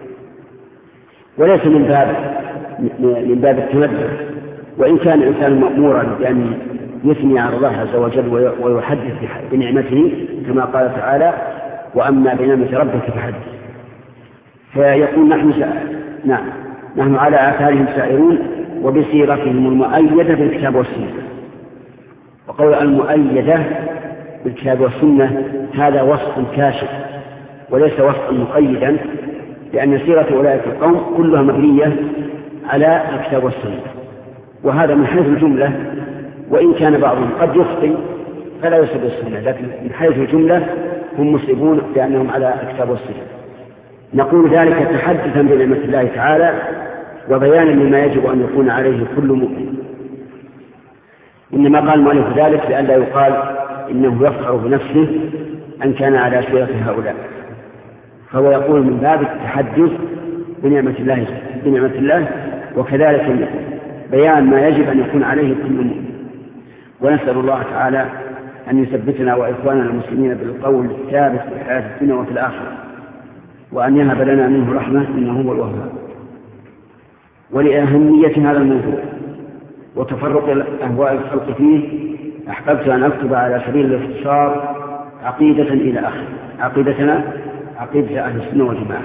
وليس من باب التمدح، وإن كان الإنسان مأمورا بأن يثني على الله عز وجل ويحدث بنعمته كما قال تعالى وأما بنعمة ربك فحدث. فيقول نحن على آثارهم سائرون وبسيرتهم المؤيدة بالكتاب والسنة. وقول المؤيدة بالكتاب والسنة هذا وصف كاشف وليس وصفا مقيدا، لأن سيرة أولئك القوم كلها مبنية على الكتاب والسنة، وهذا من حيث الجملة، وإن كان بعضهم قد يخطئ فلا يصب السنة، لكن من حيث الجملة هم مصيبون لأنهم على الكتاب والسنة. نقول ذلك تحدثا بنعمة الله تعالى وبيانا لما يجب أن يكون عليه كل مؤمن. إنما قال المؤلف ذلك لئلا يقال إنه يفخر بنفسه أن كان على سيرة هؤلاء، فهو يقول من باب التحدث بنعمة الله وكذلك بيان ما يجب أن يكون عليه كل مؤمن. ونسأل الله تعالى أن يثبتنا وإخواننا المسلمين بالقول الثابت في الحياة الدنيا وفي الآخرة، وأن يهب لنا منه رحمة إنه هو الوهاب. ولأهمية هذا الموضوع وتفرق أهواء الخلق فيه أحببت أن أكتب على سبيل الاختصار عقيدة إلى آخر. عقيدتنا عقيدة أهل السنة والجماعة.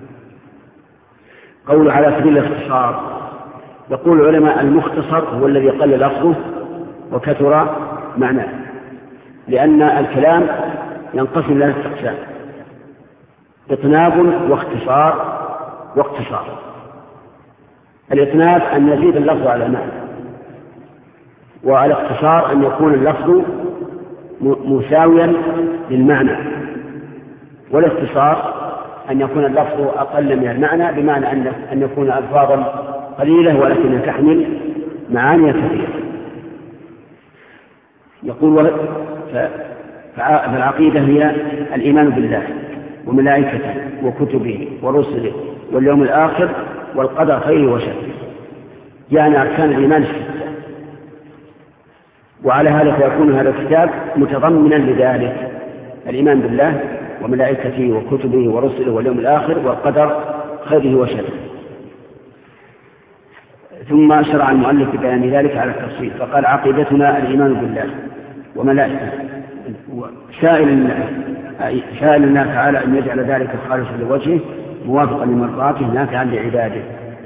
قول على سبيل الاختصار، يقول العلماء المختصر هو الذي قل لفظه وكثر معناه، لأن الكلام ينقسم إلى استقسام: إطناب واختصار واقتصار. الإطناب أن يزيد اللفظ على المعنى، والاختصار أن يكون اللفظ مساويا للمعنى، والاختصار أن يكون اللفظ أقل من المعنى، بمعنى أن يكون ألفاظا قليلة ولكنها تحمل معاني كثيرة. يقول فالعقيدة هي الإيمان بالله وملائكته وكتبه ورسله واليوم الآخر والقدر خيره وشره، يعني أركان الإيمان الستة. وعلى هذا فيكون هذا الكتاب متضمنا لذلك: الإيمان بالله وملائكته وكتبه ورسله واليوم الآخر والقدر خيره وشره. ثم شرع المؤلف ببيان ذلك على التفصيل فقال: عقيدتنا الإيمان بالله وملائكته، سائل الله تعالى أن يجعل ذلك خالصا لوجهه موافقا لمرضاته نافعا لعباده.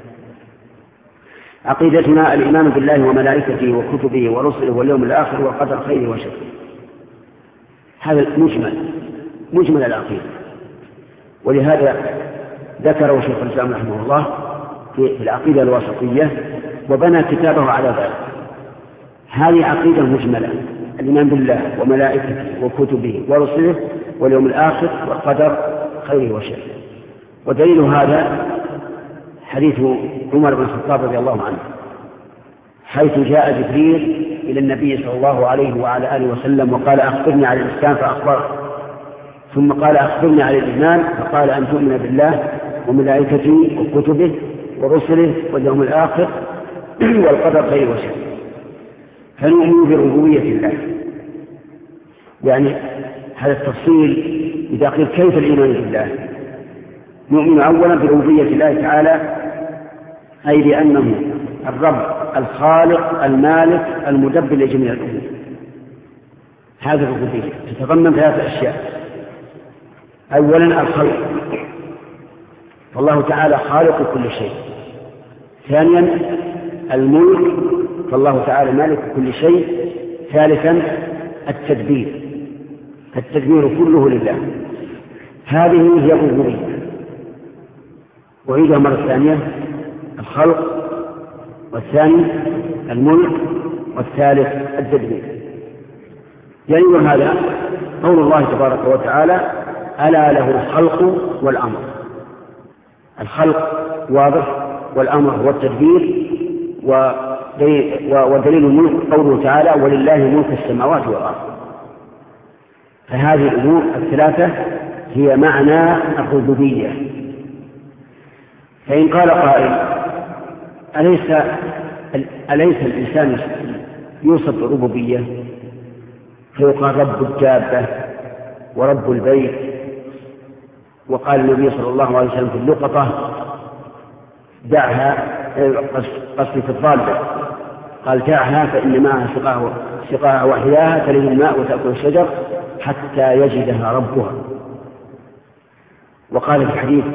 عقيدتنا الإيمان بالله وملائكته وكتبه ورسله واليوم الآخر والقدر خيره وشره. هذا مجمل العقيدة، ولهذا ذكره شيخ الإسلام رحمه الله في العقيدة الوسطية وبنى كتابه على ذلك. هذه عقيدة مجملة: الإيمان بالله وملائكته وكتبه ورسله واليوم الآخر والقدر خيره وشره. ودليل هذا حديث عمر بن الخطاب رضي الله عنه، حيث جاء جبريل إلى النبي صلى الله عليه وعلى آله وسلم وقال: أخبرني عن الإسلام فأخبره، ثم قال: أخبرني عن الإيمان فقال: أن تؤمن بالله وملائكته وكتبه ورسله واليوم الآخر والقدر خيره وشره. فنؤمن بربوبية الله، يعني هذا التفصيل إذا قيل كيف الإيمان بالله، نؤمن أولا بربوبية الله تعالى، أي بأنه الرب الخالق المالك المدبر لجميع الأمور. هذه الربوبية تتضمن ثلاث أشياء: أولا الخلق، فالله تعالى خالق كل شيء. ثانيا الملك، فالله تعالى مالك كل شيء. ثالثا التدبير، فالتدبير كله لله. هذه هي الربوبية. وعيدها مرة ثانية: الخلق، والثاني الملك، والثالث التدبير. دليل هذا قول الله تبارك وتعالى: ألا له الخلق والأمر. الخلق واضح، والأمر هو التدبير. ودليل الملك قوله تعالى: ولله ملك السماوات والأرض. فهذه الأمور الثلاثة هي معنى الربوبية. فإن قال قائل: أليس الإنسان يوصف بالربوبية؟ فيقال: رب الدابة ورب البيت. وقال النبي صلى الله عليه وسلم في اللقطة: دعها، قصدي في الضالة، قال: دعها فإن معها سقاها وحياها تلد الماء وتأكل الشجر حتى يجدها ربها. وقال في الحديث: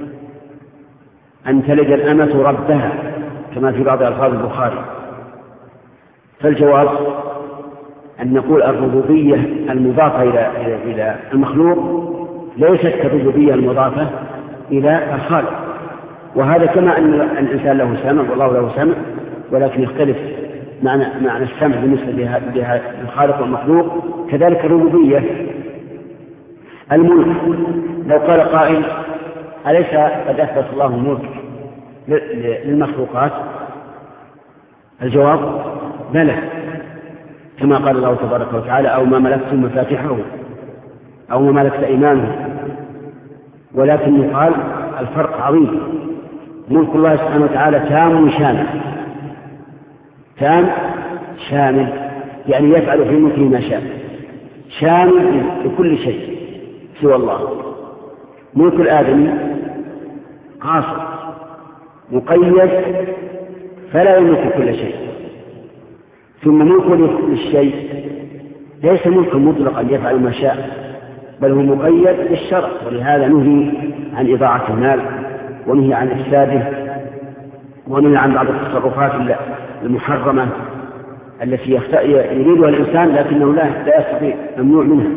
أن تلد الأمة ربها، كما في بعض ألفاظ البخاري. فالجواب أن نقول الربوبية المضافة إلى المخلوق ليست كالربوبية المضافة إلى الخالق. وهذا كما أن الإنسان له سمع والله له سمع، ولكن يختلف معنى السمع بالنسبة للخالق والمخلوق، كذلك الربوبية. الملك، لو قال قائل: أليس قد أثبت الله الملك للمخلوقات؟ الجواب: بلى، كما قال الله تبارك وتعالى: أو ما ملكتم مفاتحه أو ما ملكت أيمانه. ولكن يقال الفرق عظيم. ملك الله سبحانه وتعالى تام شامل، تام شامل، يعني يفعل في ملكه ما شاء، شامل لكل شيء سوى الله. ملك الآدمي قاصر، مقيد فلا يملك كل شيء. ثم ملك للشيء ليس ملكا مطلقا يفعل ما شاء، بل هو مقيد بالشرع، ولهذا نهي عن إضاعة المال، ونهي عن إفساده، ونهي عن بعض التصرفات المحرمة التي يريدها الإنسان لكنه لا يستطيع، ممنوع منها.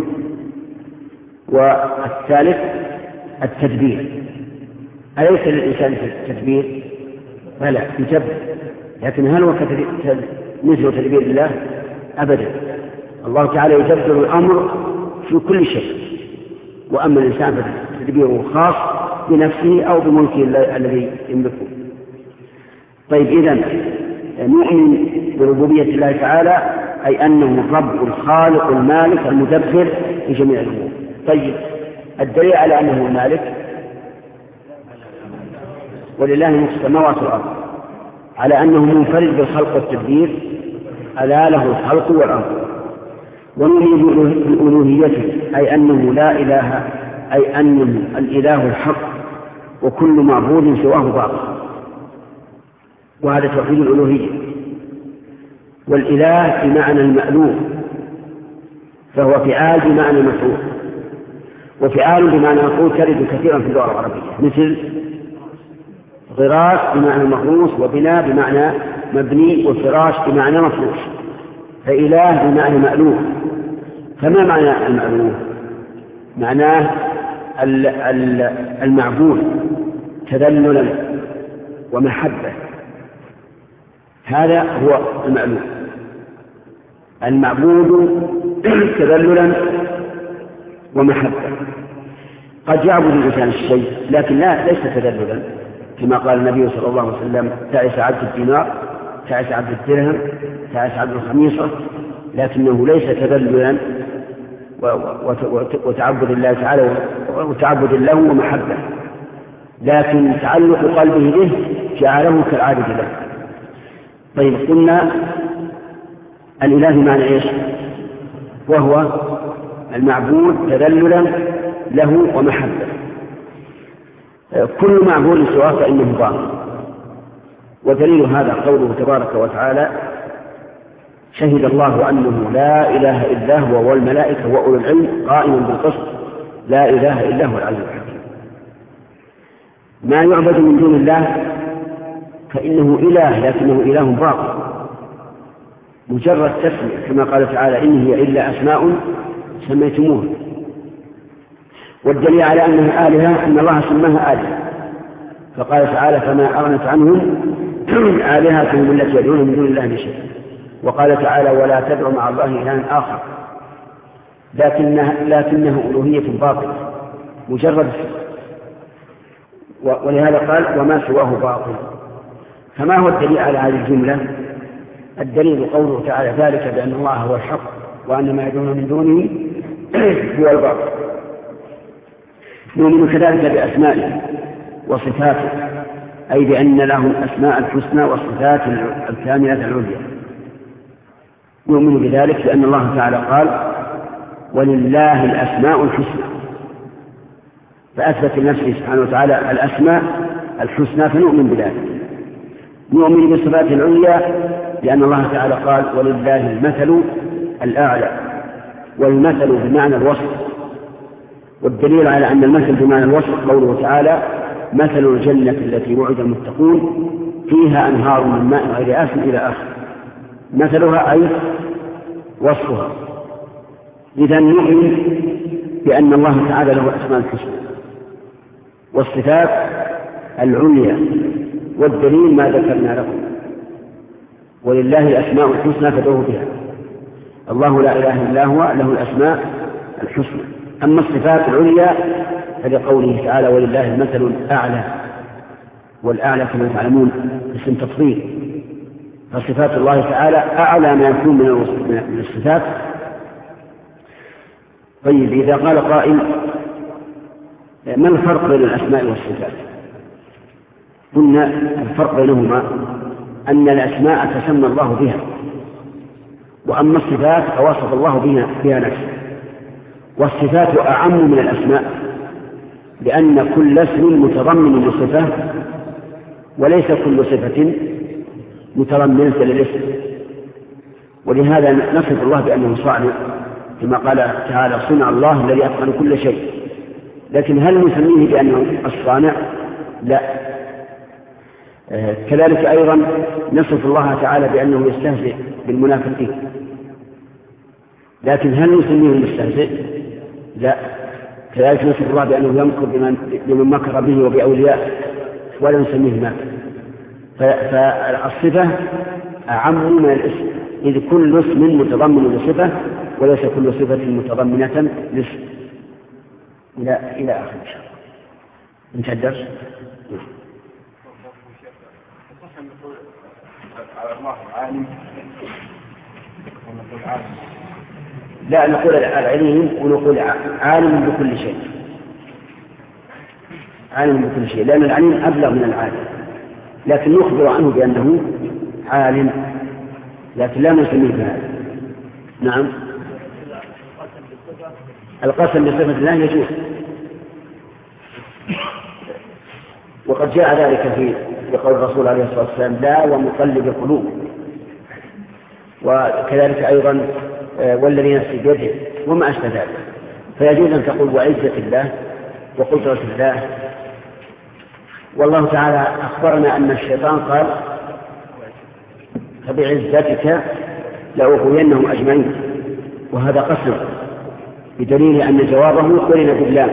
والثالث التدبير. أليس للإنسان في التدبير؟ بلى يدبر، لكن هل هو مثل تدبير الله؟ أبدا. الله تعالى يدبر الأمر في كل شيء، وأما الإنسان فتدبيره خاص بنفسه أو بملكه الذي يملكه. طيب، إذن نؤمن بربوبية الله تعالى، أي أنه الرب الخالق المالك المدبر في جميع الأمور. طيب، الدليل على أنه المالك ولله ملك السماوات والأرض، على أنه منفرد بالخلق والتدبير، ألا له الخلق والأمر. ونؤمن بألوهيته، أي أنه لا إله، أي أنه الإله الحق، وكل معبود سواه باطل، وهذا توحيد الألوهية. والإله بمعنى المألوه، فهو فعال بمعنى مفعول، وفعال بمعنى مفعول ترد كثيرا في اللغة العربية، مثل غراس بمعنى مغروس، وبناء بمعنى مبني، وفراش بمعنى مفروش. فإله بمعنى مألوه. فما معنى المألوه؟ معناه المعبود تذللا ومحبة، هذا هو المألوه، المعبود تذللا ومحبة. قد يعبد الإنسان الشيء لكن ليس تذللا، كما قال النبي صلى الله عليه وسلم: تعس عبد الدينار، تعس عبد الدرهم، تعس عبد الخميصة، لكنه ليس تذللا وتعبد الله تعالى وتعبد له ومحبة، لكن تعلق قلبه به جعله كالعابد له. طيب، قلنا الإله معنى إيش؟ وهو المعبود تذللا له ومحبة. كل معبود سواه فإنه باطل. ودليل هذا قوله تبارك وتعالى: شهد الله أنه لا إله إلا هو والملائكة وأولو العلم قائما بالقسط لا إله إلا هو العلي الحكيم. ما يعبد من دون الله فإنه إله، لكنه إله باطل مجرد تسمية، كما قال تعالى: إن هي إلا أسماء سميتموها. والدليل على أنها آلهة أن الله سماها آلهة، فقال تعالى: فما أغنت عنهم آلهتهم التي يدعون من دون الله من شيء. وقال تعالى: ولا تدعوا مع الله إلها آخر، لكنه ألوهية باطل مجرد. ولهذا قال: وما سواه باطل. فما هو الدليل على هذه الجملة؟ الدليل قوله تعالى: ذلك بأن الله هو الحق وأن ما يدعون من دونه هو الباطل. نؤمن كذلك بأسمائه وصفاته، أي بأن له الأسماء الحسنى والصفات الكاملة العليا. نؤمن بذلك لأن الله تعالى قال: ولله الأسماء الحسنى، فأثبت لنفسه سبحانه وتعالى الأسماء الحسنى، فنؤمن بذلك. نؤمن بالصفات العليا لأن الله تعالى قال: ولله المثل الأعلى، والمثل بمعنى الوصف. والدليل على أن المثل بمعنى الوصف قوله تعالى: مثل الجنة التي وعد المتقون فيها أنهار من ماء غير آسن إلى آخر. مثلها أي وصفها. إذا نؤمن بأن الله تعالى له الأسماء الحسنى والصفات العليا، والدليل ما ذكرنا لكم: ولله الأسماء الحسنى فادعوه بها. الله لا إله إلا هو له الأسماء الحسنى. أما الصفات العليا فلقوله تعالى: ولله المثل الأعلى، والأعلى كما تعلمون اسم تفضيل، فصفات الله تعالى أعلى ما يكون من الصفات. طيب، إذا قال قائل: ما الفرق بين الأسماء والصفات؟ قلنا الفرق بينهما أن الأسماء تسمى الله بها، وأما الصفات فوصف الله بها نفسه. والصفات أعم من الأسماء، لأن كل اسم متضمن لصفة وليس كل صفة متضمنة للاسم. ولهذا نصف الله بأنه صانع كما قال تعالى صنع الله الذي أتقن كل شيء. لكن هل نسميه بأنه الصانع؟ لا. كذلك أيضا نصف الله تعالى بأنه يستهزئ بالمنافقين، لكن هل نسميه المستهزئ؟ لا. كذلك نصف الله بأنه يمكر بمن مكر به وبأوليائه ولا نسميه ماكر. فالصفة أعم من الاسم، إذ كل اسم متضمن لصفة وليس كل صفة متضمنة لاسم. إلى آخر إن شاء الله. انتهى الدرس. لا، نقول العليم ونقول عالم بكل شيء. عالم بكل شيء، لأن العليم أبلغ من العالم، لكن نخبر عنه بأنه عالم، لكن لا نسميه بهذا. نعم. القسم بصفة الله يجوز، وقد جاء ذلك في قول الرسول عليه الصلاة والسلام لا ومقلب القلوب، وكذلك أيضا والذي نفسي بيده وما أشبه ذلك. فيجوز أن تقول وعزة الله وقدرة الله. والله تعالى أخبرنا أن الشيطان قال فبعزتك لأغوينهم أجمعين، وهذا قسم بدليل أن جوابه قرن باللام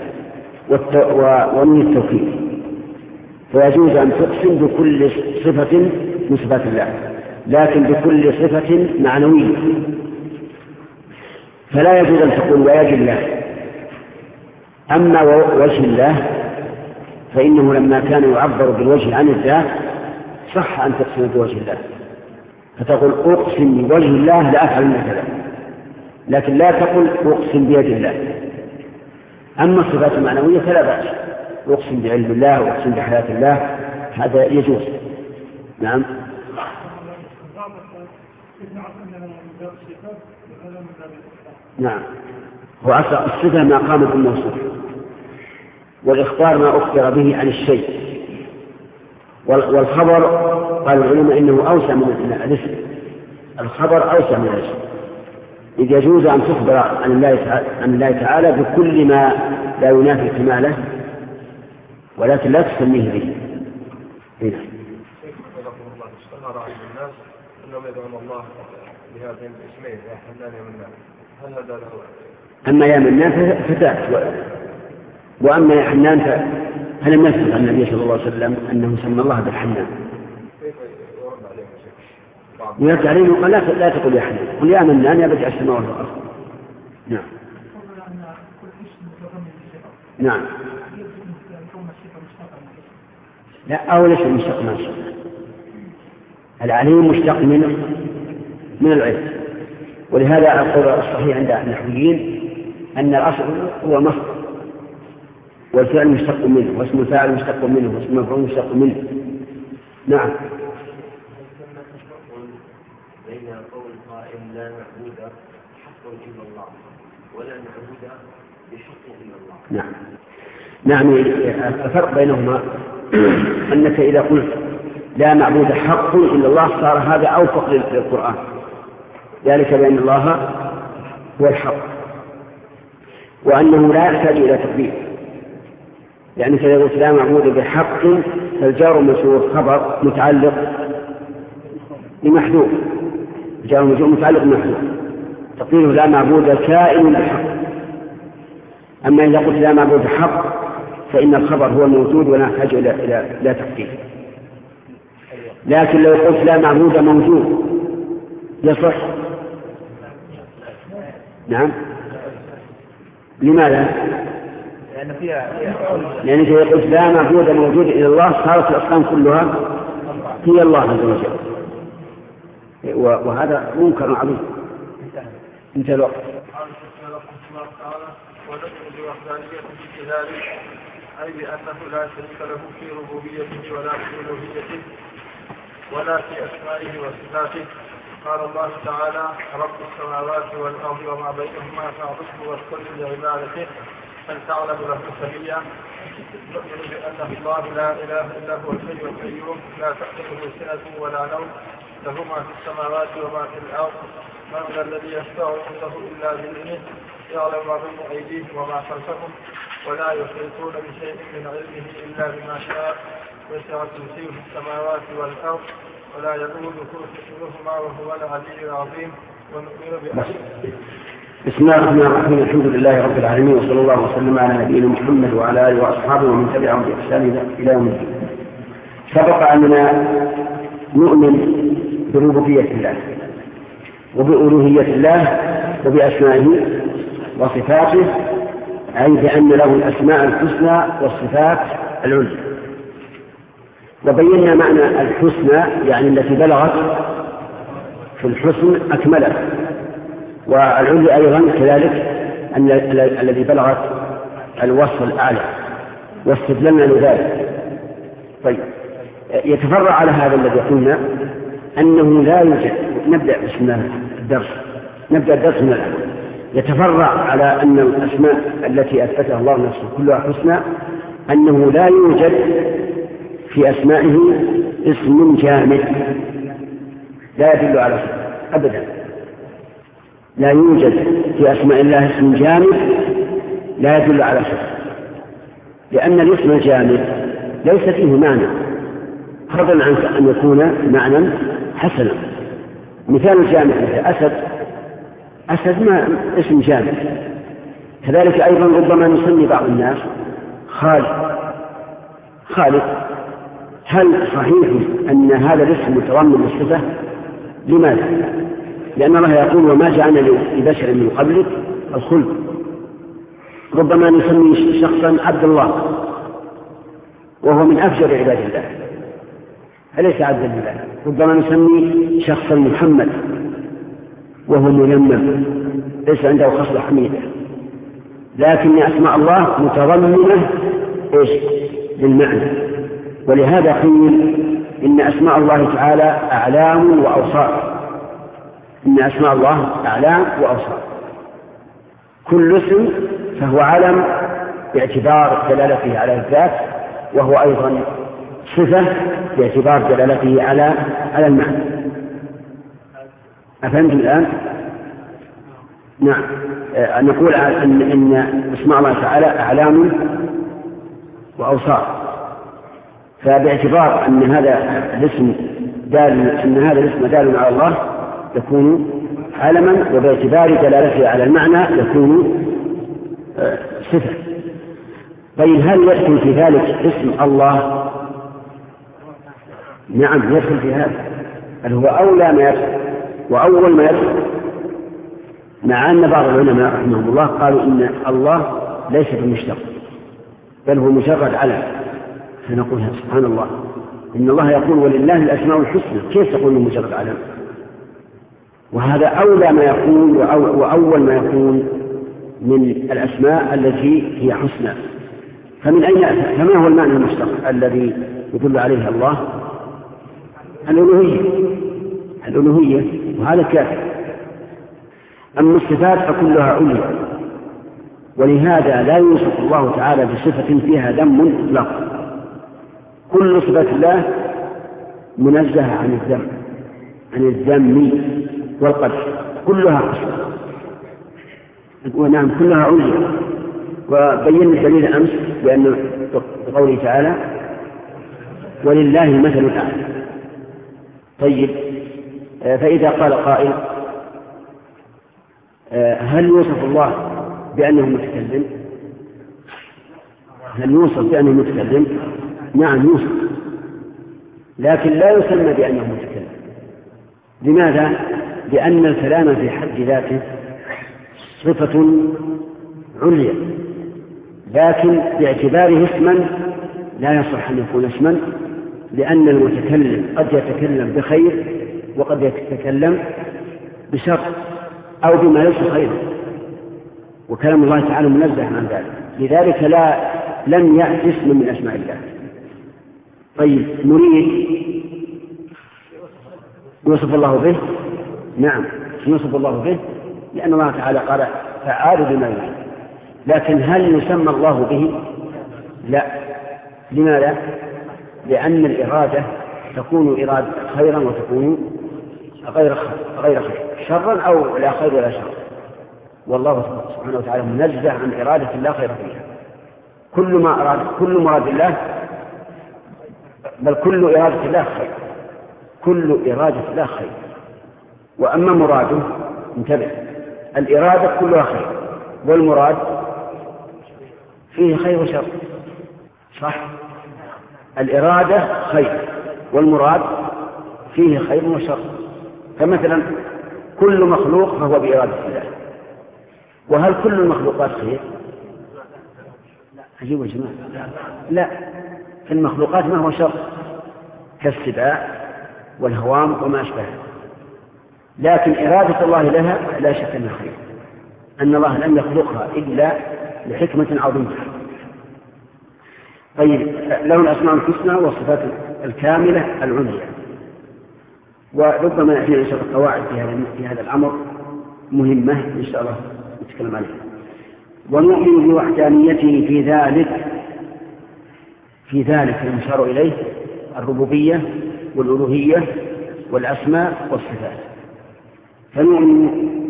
ومن التوكيد. فيجوز أن تقسم بكل صفة من صفات الله، لكن بكل صفة معنوية. فلا يجوز أن تقول وجه الله. أما وجه الله فإنه لما كان يعبر بالوجه عن الذات صح أن تقسم بوجه الله، فتقول أقسم بوجه الله لأفعل كذا، لكن لا تقل أقسم بيد الله. أما الصفات المعنوية فلا بأس، أقسم بعلم الله وأقسم بحياة الله، هذا يجوز. نعم. نعم. وأصل الصفة ما قام بالموصوف، والإخبار ما أخبر به عن الشيء، والخبر قال العلماء إنه أوسع من الاسم. الخبر أوسع من الاسم، إذ يجوز أن تخبر عن الله تعالى بكل ما لا ينافي كماله، ولكن لا تسميه به. هنا اشتهر عند الناس أنهم يدعون الله بهذين الاسمين يا حنان يا منان، هل هذا له؟ أما يا منان فتاة، وأما يا حنان فلم يثبت عن النبي صلى الله عليه وسلم أنه سمى الله بالحنان. كيف يرد عليهم شيء؟ يرد عليهم وقال لا تقل يا حنان، قل يا منان يا بديع السماوات والأرض. نعم. نعم. لا، أو ليس مشتق من الصفة. العليم مشتق من العلم، ولهذا القول الصحيح عند النحويين أن الأصل هو مصدر، والفعل مشتق منه، واسم الفاعل مشتق منه، واسم المفعول مشتق منه. نعم. بين قول قائل لا معبود حق إلا الله ولا معبود بحق إلا الله. نعم. الفرق بينهما أنك إذا قلت لا معبود حق إلا الله صار هذا أوفق للقرآن، ذلك بأن الله هو الحق، وأنه لا يحتاج إلى تقدير. يعني إذا قلت لا معبود بحق فالجار والمجرور خبر متعلق بمحذوف، الجار والمجرور متعلق بمحذوف، تقديره لا معبود كائن بحق. أما إذا قلت لا معبود بحق فإن الخبر هو الموجود ولا يحتاج إلى تقدير. لكن لو قلت لا معبود موجود يصح. نعم. لماذا؟ لأن إذا قلت لا معبود موجود إلا الله صارت الأصنام كلها هي الله عز وجل، وهذا منكر عظيم. انتهى الوقت. أي بأنه لا شريك له في ربوبيته ولا في ألوهيته ولا في أسمائه وصفاته. قال الله تعالى رب السماوات والأرض وما بينهما فاعبده واستغفر لعبادته هل تعلم له سميا؟ نؤمن بأنه الله لا إله إلا هو الحي القيوم لا تأخذه سنة ولا نوم له ما في السماوات وما في الأرض من ذا الذي يشفع عنده إلا بإذنه يعلم ما بين أيديهم وما خلفهم ولا يحيطون بشيء من علمه إلا بما شاء وسع كرسيه السماوات والأرض ولا يؤوده حفظهما وهو العلي العظيم ونؤمن بأنه. بسم الله الرحمن الرحيم. الحمد لله رب العالمين وصلى الله وسلم على نبينا محمد وعلى آله وأصحابه ومن تبعهم بإحسان إلى يوم الدين. سبق أننا نؤمن بربوبية الله وبألوهية الله وبأسمائه وصفاته، أي بأن له الأسماء الحسنى والصفات العليا. وبينا معنى الحسنى يعني التي بلغت في الحسن أكملت، والعليا أيضا كذلك أن الذي بلغت الوصف الأعلى، واستدللنا لذلك. طيب، يتفرع على هذا الذي قلنا أنه لا يوجد. نبدأ بسم الله الدرس من الآن. يتفرع على أن الأسماء التي أثبتها الله نفسه كلها حسنى، أنه لا يوجد في أسمائه اسم جامد لا يدل على صفة أبدا. لا يوجد في أسماء الله اسم جامد لا يدل على صفة، لأن الاسم الجامد ليس فيه معنى، فضلا عن أن يكون معنى حسنا. مثال الجامد مثل أسد ما اسم جامد. كذلك أيضا ربما نسمي بعض الناس خالد. هل صحيح أن هذا الاسم متضمن للصفة؟ لماذا؟ لأن الله يقول وما جعلنا لبشر من قبلك الخلد. ربما نسمي شخصا عبد الله وهو من أفجر عباد الله، أليس عبدا لله؟ ربما نسمي شخصا محمد وهو ملمم ليس عنده خصلة حميدة. لكن أسماء الله متضمنة للمعنى، ولهذا قيل إن أسماء الله تعالى أعلام وأوصاف. إن أسماء الله أعلام وأوصاف، كل اسم فهو علم باعتبار دلالته على الذات، وهو أيضا صفة باعتبار دلالته على المعنى. أفهمتم الآن؟ نعم. نقول إن أسماء الله تعالى أعلام وأوصاف، فباعتبار أن هذا الاسم دال على الله يكون علما، وباعتبار دلالته على المعنى يكون صفة. طيب، هل يدخل في ذلك اسم الله؟ نعم، يدخل في هذا، بل هو أولى ما يدخل وأول ما يدخل، مع أن بعض العلماء رحمهم الله قالوا إن الله ليس بمشتق بل هو مجرد علم. فنقول سبحان الله، إن الله يقول ولله الأسماء الحسنى، كيف تقول من مجرد علم؟ وهذا أولى ما يكون وأول ما يكون من الأسماء التي هي حسنى. فما هو المعنى المشتق الذي يدل عليه الله؟ الألوهية، وهذا كافر. أما الصفات فكلها عليا، ولهذا لا يوصف الله تعالى بصفة فيها ذم مطلق. كل صفة الله منزهة عن الذم والقدح، كلها حسنى، ونعم كلها عليا. وبينا الدليل أمس بأن بقوله تعالى ولله المثل الأعلى. طيب، فإذا قال قائل هل يوصف الله بأنه متكلم؟ هل يوصف بأنه متكلم؟ نعم يوصف، لكن لا يسمى بأنه متكلم. لماذا؟ لأن الكلام في حد ذاته صفة عليا، لكن باعتباره اسما لا يصح أن يكون اسما، لأن المتكلم قد يتكلم بخير وقد يتكلم بشر أو بما ليس خيرا، وكلام الله تعالى منزه عن ذلك، لذلك لم يأتي اسم من أسماء الله. طيب، نريد يوصف الله به؟ نعم يوصف الله به، لأن الله تعالى قال فعال بما يريد. لكن هل يسمى الله به؟ لا. لماذا؟ لأن الإرادة تكون إرادة خيرا وتكون غير خير، شرا أو لا خير ولا شر، والله سبحانه وتعالى منزه عن إرادة لا خير فيها. كل مراد الله، بل كل إرادة الله خير، كل إرادة الله خير. وأما مراده، انتبه، الإرادة كلها خير، والمراد فيه خير وشر، صح؟ الإرادة خير والمراد فيه خير وشر. فمثلا كل مخلوق فهو بإرادة الله، وهل كل المخلوقات خير؟ عجيب يا جماعة، لا، في المخلوقات ما هو شر كالسباع والهوام وما أشبهه، لكن إرادة الله لها لا شك أنها خير، أن الله لم يخلقها إلا لحكمة عظيمة. طيب، له الأسماء الحسنى والصفات الكاملة العليا. وربما يأتينا إن شاء الله قواعد في هذا الأمر مهمة إن شاء الله نتكلم عليها. ونؤمن بوحدانيته في ذلك المشار إليه الربوبية والألوهية والأسماء والصفات. فنؤمن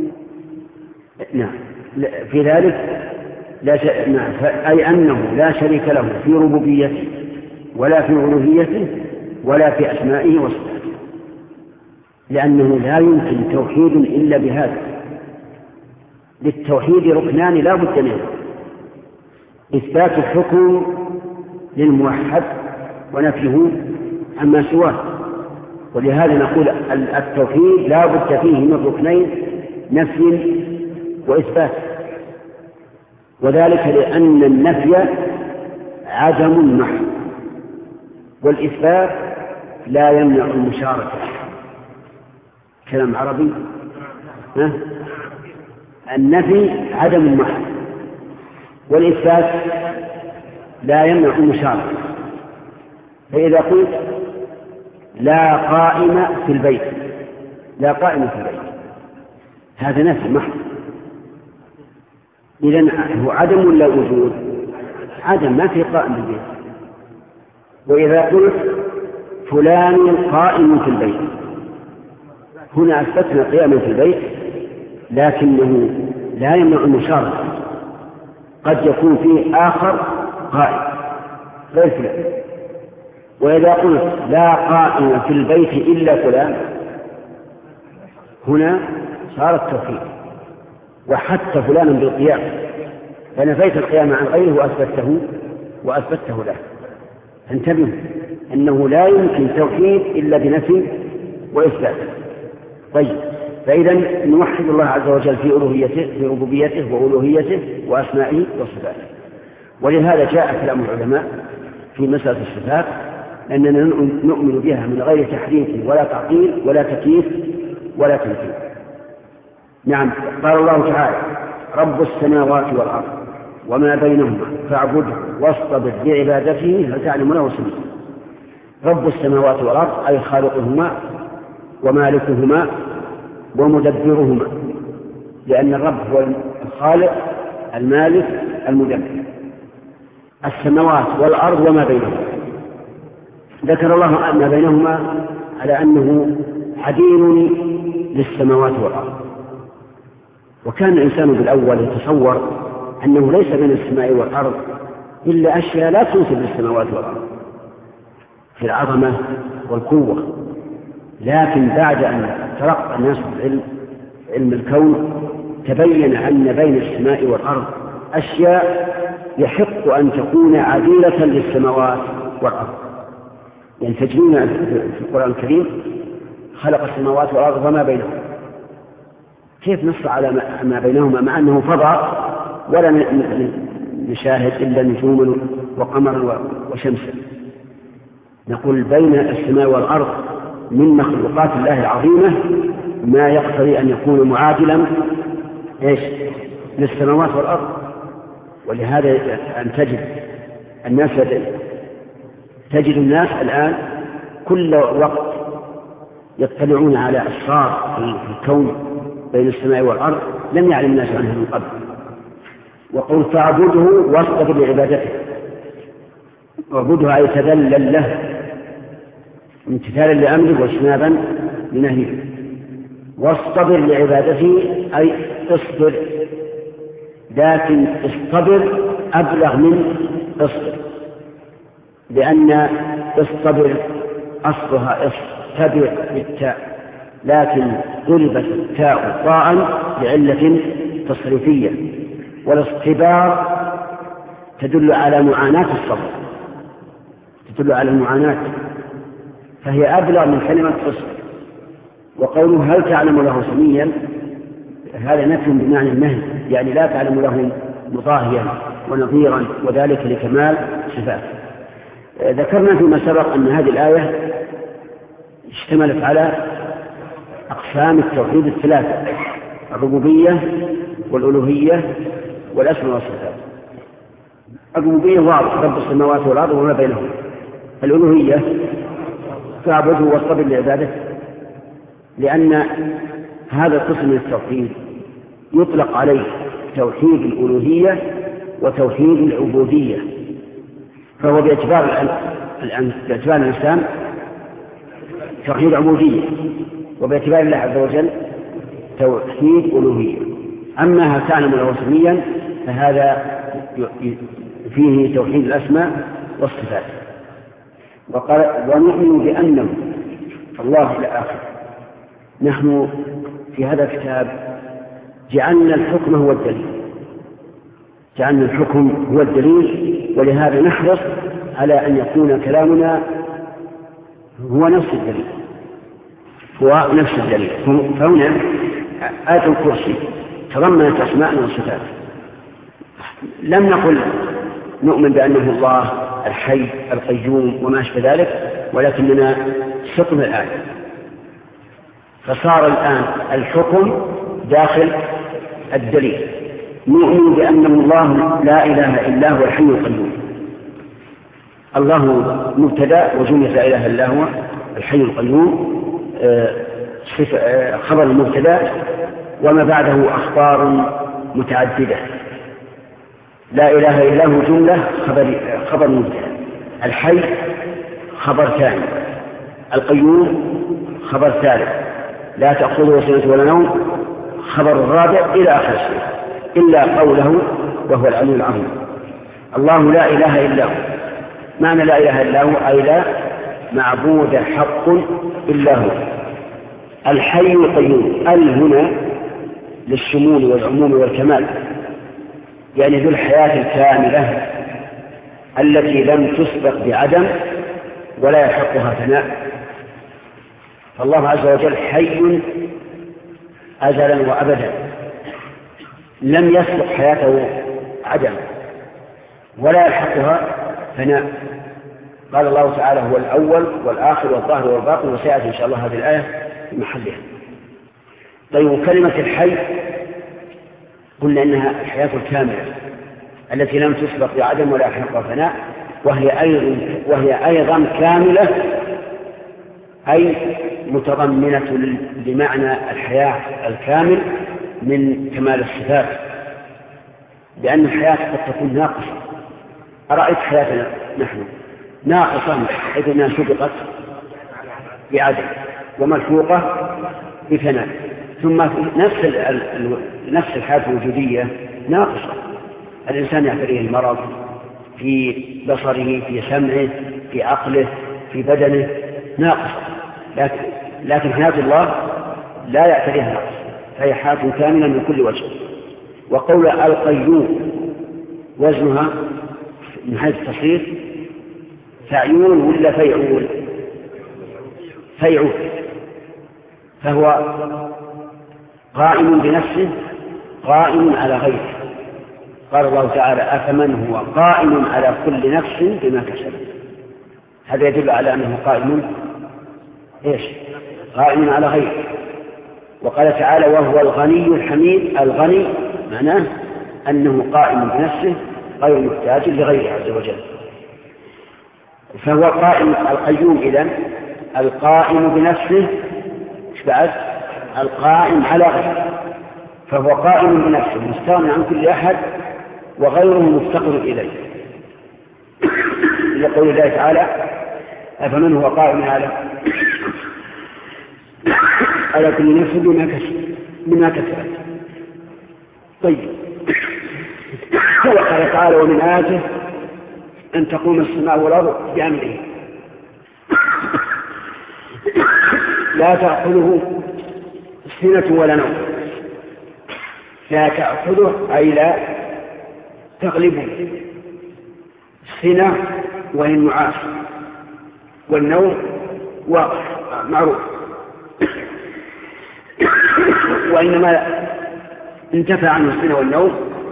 في ذلك أي أنه لا شريك له في ربوبيته ولا في ألوهيته ولا في أسمائه وصفاته، لأنه لا يمكن توحيد إلا بهذا. للتوحيد ركنان لا بد منه: إثبات الحكم للموحد ونفيه عما سواه. ولهذا نقول التوحيد لا بد فيه من ركنين: نفي وإثبات. وذلك لأن النفي عدم محض، والإثبات لا يمنع المشاركة. كلام عربي، النفي عدم محض، والإثبات لا يمنع المشاركة. فإذا قلت لا قائم في البيت، لا قائم في البيت، هذا نفي محض، إذن هو عدم ولا وجود؟ عدم، ما في قائم في البيت. وإذا قلت فلان قائم في البيت، هنا أثبتنا قياما في البيت، لكنه لا يمنع المشاركة، قد يكون فيه آخر قائم غير فلان. وإذا قلت لا قائم في البيت إلا فلان، هنا صار التوحيد، وحتى فلانا بالقيام، فنفيت القيام عن غيره وأثبته له. انتبهوا أنه لا يمكن توحيد إلا بنفي وإثبات. طيب، فإذا نوحد الله عز وجل في ألوهيته، في ربوبيته وألوهيته وأسمائه وصفاته. ولهذا جاء كلام العلماء في مسألة الصفات أننا نؤمن بها من غير تحريف ولا تعطيل ولا تكييف ولا تمثيل. نعم، قال الله تعالى: رب السماوات والأرض وما بينهما فاعبده واصطبر لعبادته هل تعلم له سبيلا. رب السماوات والأرض أي خالقهما ومالكهما ومدبرهما، لأن الرب هو الخالق المالك المدبر. السماوات والأرض وما بينهما، ذكر الله ما بينهما على أنه حديث للسماوات والأرض. وكان الإنسان بالأول يتصور أنه ليس بين السماء والأرض إلا أشياء لا تنسب للسماوات والأرض في العظمة والقوة، لكن بعد أن ترقى الناس علم الكون تبين أن بين السماء والأرض أشياء يحق أن تكون عديلة للسماوات والأرض. يعني تجدون في القرآن الكريم: خلق السماوات والأرض وما بينهما. كيف نص على ما بينهما مع أنه فضاء ولا نشاهد إلا نجوما وقمرا وشمسا؟ نقول بين السماء والأرض من مخلوقات الله العظيمة ما يقتضي أن يكون معادلا للسماوات والأرض. ولهذا أن تجد الناس الآن كل وقت يطلعون على أسرار في الكون بين السماء والأرض لم يعلم الناس عنها من قبل. وقل فاعبده واصطبر لعبادته. اعبده أي تذلل له امتثالا لأمره واجتنابا لنهيه. واصطبر لعبادته أي اصبر، لكن اصطبر أبلغ من اصبر، لأن اصطبر أصلها اصطبر بالتاء، لكن قلبت التاء طاء لعلة تصريفية، والاصطبار تدل على معاناة الصبر، تدل على المعاناة، فهي أبلغ من كلمة اصبر. وقوله هل تعلم له سميا هذا نفي بمعنى النهي، يعني لا تعلم له مضاهيا ونظيرا، وذلك لكمال صفاته. ذكرنا فيما سبق أن هذه الآية اشتملت على أقسام التوحيد الثلاثة: الربوبية والألوهية والأسماء والصفات. الربوبية واضح، رب السماوات والأرض وما بينهم. الألوهية فاعبده واصطبر لعبادته، لأن هذا القسم من التوحيد يطلق عليه توحيد الألوهية وتوحيد العبودية، فهو باعتبار الإنسان توحيد عبودية، وباعتبار الله عز وجل توحيد ألوهية. أما هل تعلم له سميا فهذا فيه توحيد الأسماء والصفات. وقال ونؤمن بأنه الله إلى آخر. نحن في هذا الكتاب جعلنا الحكم هو الدليل، جعلنا الحكم هو الدليل، ولهذا نحرص على أن يكون كلامنا هو نفس الدليل، هو نفس الدليل. فهنا آية الكرسي تضمنت أسماء وصفات، لم نقل نؤمن بأنه الله الحي القيوم وما أشبه ذلك، ولكننا سقنا الآية، فصار الآن الحكم داخل الدليل. نؤمن بأنه الله لا إله إلا هو الحي القيوم. الله مبتدأ وجملة لا إله إلا هو الحي القيوم خبر المبتدأ، وما بعده أخبار متعددة. لا إله إلا هو جملة خبر مبتدأ، الحي خبر ثاني، القيوم خبر ثالث، لا تأخذه سنة ولا نوم خبر الرابع إلى آخر السورة، إلا قوله وهو العلي العظيم. الله لا إله إلا هو، معنى لا إله إلا هو أي لا معبود حق إلا هو. الحي القيوم هنا للشمول والعموم والكمال، يعني ذو الحياة الكاملة التي لم تسبق بعدم ولا يحقها فناء. فالله عز وجل حي أزلا وأبدا، لم يسبق حياته عدم ولا يلحقها فناء. قال الله تعالى هو الأول والآخر والظاهر والباطن، وسيأتي إن شاء الله هذه الآية في محلها. طيب، كلمة الحي قلنا إنها الحياة الكاملة التي لم تسبق بعدم ولا يلحقها فناء، وهي أيضا كاملة، أي متضمنة لمعنى الحياة الكامل من كمال الصفات، لأن الحياة قد تكون ناقصة. أرأيت حياتنا نحن ناقصة حيث أنها سبقت بعدم وملحوقة بفناء، ثم نفس الحياة الوجودية ناقصة. الإنسان يعتريه المرض في بصره، في سمعه، في عقله، في بدنه، ناقصة. لكن حياة الله لا يعتريها نقص، فهي حياة كاملة من كل وجه. وقول القيوم وزنها من حيث التصريف فعيون ولا فيعول؟ فيعول، فهو قائم بنفسه قائم على غيره. قال الله تعالى أفمن هو قائم على كل نفس بما كسبت. هذا يدل على أنه قائم قائم على غيره. وقال تعالى وهو الغني الحميد. الغني معناه أنه قائم بنفسه غير محتاج لغيره عز وجل، فهو قائم. القيوم إذن القائم بنفسه، بعد القائم على غيره، فهو قائم بنفسه مستغني عن كل أحد وغيره مفتقر إليه، لقول الله تعالى أفمن هو قائم على كل نفس بما كسبت. طيب، وقال تعالى ومن آياته أن تقوم السماء والأرض بأمره لا تأخذه سنة ولا نوم. لا تأخذه أي لا تغلبه. السنة وهي النعاس، والنوم معروف، وإنما انتفى عنه السنة والنوم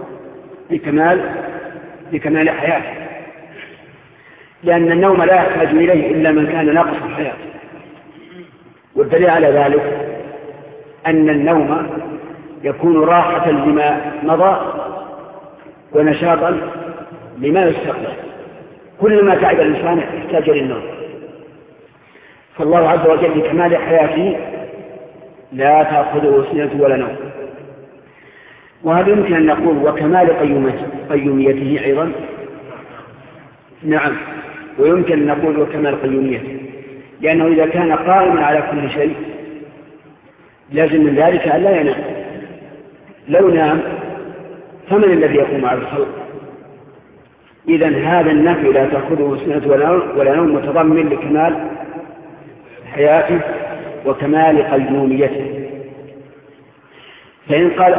لكمال حياته، لأن النوم لا يحتاج إليه إلا من كان ناقص الحياة. والدليل على ذلك أن النوم يكون راحة لما مضى ونشاطا لما يستقبل. كل ما تعب الإنسان يحتاج للنوم، فالله عز وجل لكمال حياته لا تأخذه سنة ولا نوم. وهل يمكن أن نقول وكمال قيوميته أيضا؟ نعم، ويمكن أن نقول وكمال قيوميته، لأنه إذا كان قائما على كل شيء لازم من ذلك أن لا ينام. لو نام فمن الذي يقوم على الخلق؟ إذن هذا النفي لا تأخذه سنة ولا نوم متضمن لكمال حياته وكمال قيوميته. فإن قال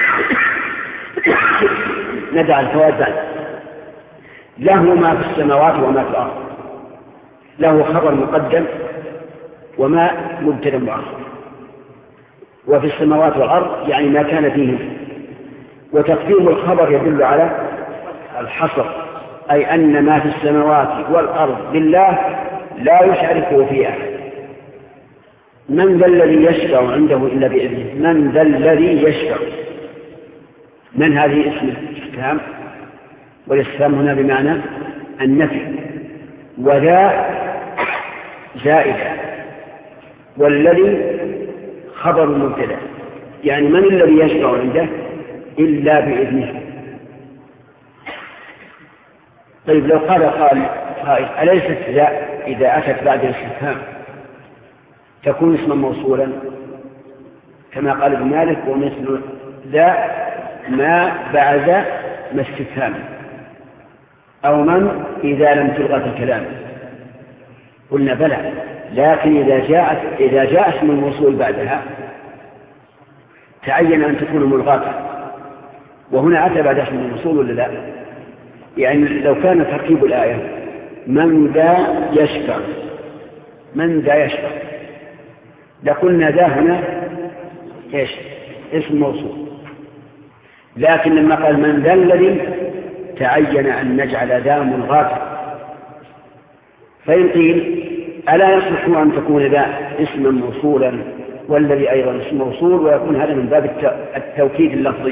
ندع الفوازان له ما في السماوات وما في الأرض، له خبر مقدم وما مبتدأ مؤخر، وفي السماوات والأرض يعني ما كان فيهم، وتقديم الخبر يدل على الحصر، أي أن ما في السماوات والأرض لله لا يشاركه في أحد. من ذا الذي يشفع عنده إلا بإذنه؟ من ذا الذي يشفع؟ من هذه اسم الاستفهام، والاستفهام هنا بمعنى النفي، وذا زائدة، والذي خبر مبتدأ، يعني من الذي يشفع عنده إلا بإذنه. طيب، لو قال قائل أليست ذا إذا أتت بعد الاستفهام تكون اسما موصولا كما قال ابن مالك ومثل ذا ما بعد ما استفهام، أو من إذا لم تلغى الكلام؟ قلنا بلى، لكن إذا جاء اسم الموصول بعدها تعين أن تكون ملغاة، وهنا أتى بعد اسم الموصول ولا لا؟ يعني لو كان تركيب الآية من ذا يشفع، من ذا يشفع، لقلنا ذا هنا إيش؟ اسم موصول. لكن لما قال من ذا الذي تعين أن نجعل ذا ملغاة، فإن قيل ألا يصلح أن تكون ذا اسما موصولا والذي أيضا اسم موصول، ويكون هذا من باب التوكيد اللفظي؟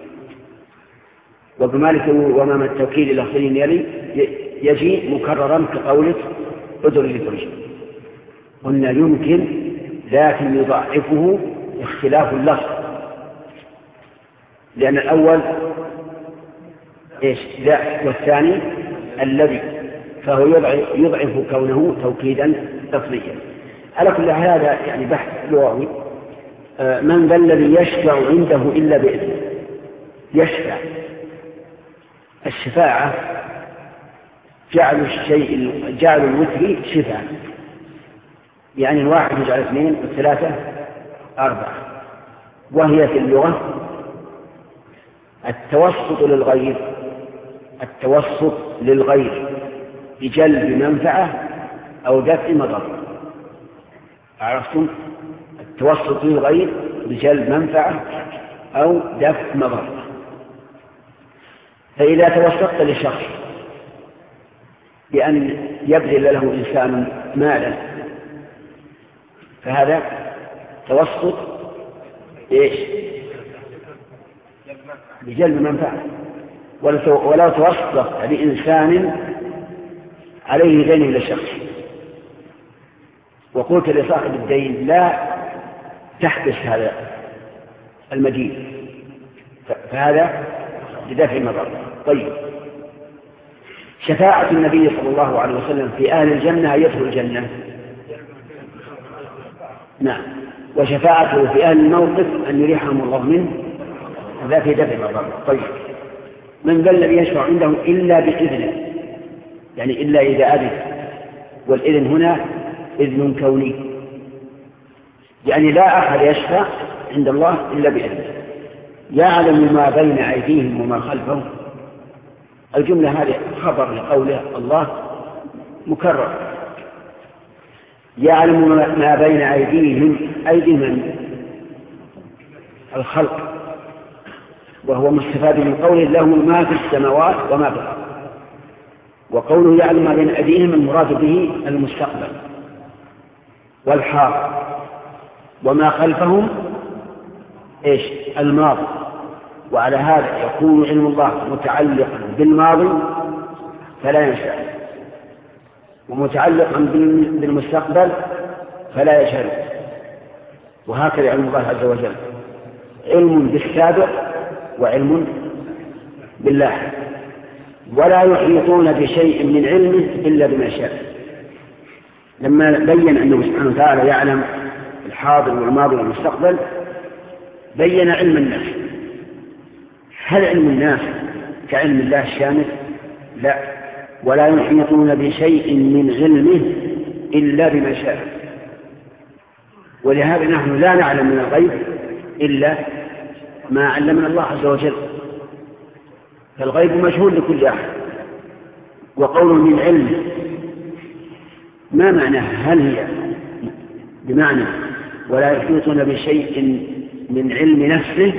وبمالك وما التوكيد اللفظي يجي مكررا كقولك ادر لترجم. قلنا يمكن، لكن يضعفه اختلاف اللفظ، لأن الأول إيش؟ ذا، والثاني الذي، فهو يضعف كونه توكيدا لفظيا. على كل هذا يعني بحث لغوي. من ذا الذي يشفع عنده إلا بإذنه؟ يشفع، الشفاعة جعل الوتر شفاعة، يعني الواحد يجعل اثنين والثلاثة أربعة، وهي في اللغة التوسط للغير بجلب منفعة أو دفع مضرة. عرفتم؟ التوسط للغير بجلب منفعة أو دفع مضرة. فإذا توسطت لشخص بأن يبذل له إنسان مالا، فهذا توسط إيش؟ بجلب منفعة. ولو توسط لإنسان عليه دين لشخص وقلت لصاحب الدين لا تحبس هذا المدين، فهذا لدفع المضر. طيب، شفاعة النبي صلى الله عليه وسلم في أهل الجنة يدخل الجنة. نعم. وشفاعته في أهل الموقف أن يريحهم الله منه، هذا في دفع المضر. طيب، من ذا الذي يشفع عنده إلا بإذنه، يعني إلا إذا أذن، والإذن هنا إذن كوني، يعني لا أحد يشفع عند الله إلا بإذنه. يعلم ما بين أيديهم وما خلفهم. الجملة هذه خبر لقوله الله مكرر. يعلم ما بين أيديهم، أيدي من؟ الخلق، وهو مستفاد من قوله له ما في السماوات وما في الأرض. وقوله يعلم ما بين أيديهم المراد به المستقبل والحاضر، وما خلفهم إيش؟ الماضي. وعلى هذا يكون علم الله متعلقا بالماضي فلا ينسى، ومتعلقا بالمستقبل فلا يشهد. وهكذا علم الله عز وجل، علم بالسابق وعلم باللاحق، ولا يحيطون بشيء من علمه إلا بما شاء. لما بين أنه سبحانه وتعالى يعلم الحاضر والماضي والمستقبل بين علم الناس. هل علم الناس كعلم الله الشامل؟ لا، ولا يحيطون بشيء من علمه إلا بما شاء. ولهذا نحن لا نعلم من الغيب إلا ما علمنا الله عز وجل، فالغيب مجهول لكل أحد. وقول من علم ما معناه؟ هل هي بمعنى ولا يحيطون بشيء من علم نفسه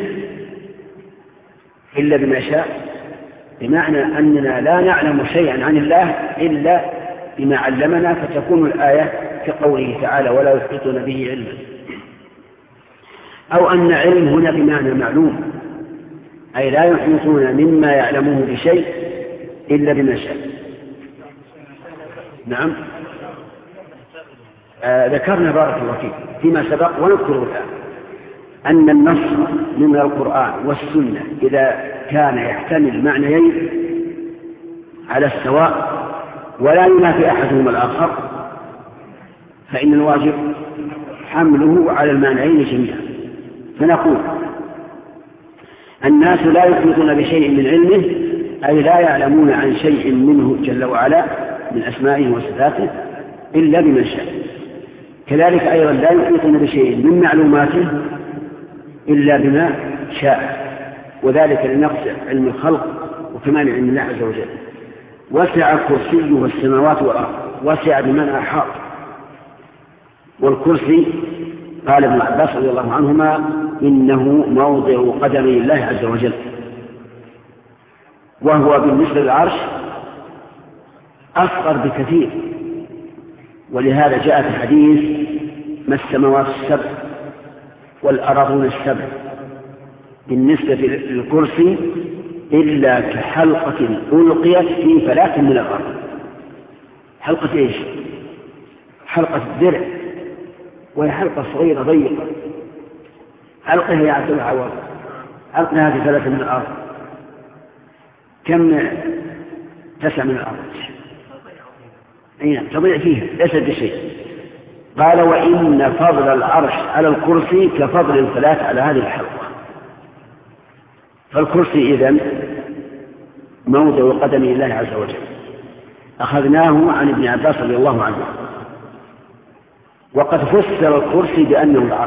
إلا بما شاء، بمعنى أننا لا نعلم شيئا عن الله إلا بما علمنا، فتكون الآية كقوله تعالى ولا يحيطون به علما. أو أن علم هنا بمعنى معلوم، أي لا يحيطون مما يعلمه بشيء إلا بما شاء. نعم. ذكرنا بارك الله فيك فيما سبق ونذكره الآن أن النص من القرآن والسنة إذا كان يحتمل معنيين على السواء ولا ينافي أحدهما الآخر فإن الواجب حمله على المعنيين جميعا. فنقول الناس لا يحيطون بشيء من علمه، أي لا يعلمون عن شيء منه جل وعلا من أسمائه وصفاته إلا بما شاء. كذلك أيضا لا يحيطون بشيء من معلوماته إلا بما شاء، وذلك لنقص علم الخلق وكمال علم الله عز وجل. وسع كرسيه السماوات والأرض، وسع بمعنى أحاط. والكرسي قال ابن عباس رضي الله عنهما إنه موضع قدمي الله عز وجل، وهو بالنسبة للعرش أصغر بكثير. ولهذا جاء في الحديث ما السماوات السبع والأراضون السبع بالنسبة للكرسي إلا كحلقة ألقيت في فلاة من الأرض. حلقة إيش؟ حلقة الدرع، وهي حلقة صغيرة ضيقة. حلقة هي عبد العوض، حلقة هذه فلاة من الأرض. كم تسع من الأرض؟ أين تضيع فيها ليس بشيء. قال وإن فضل العرش على الكرسي كفضل الفلاة على هذه الحلقة. فالكرسي إذن موضع قدم الله عز وجل. أخذناه عن ابن عباس رضي الله عنه. وقد فسر الكرسي بأنه العرش.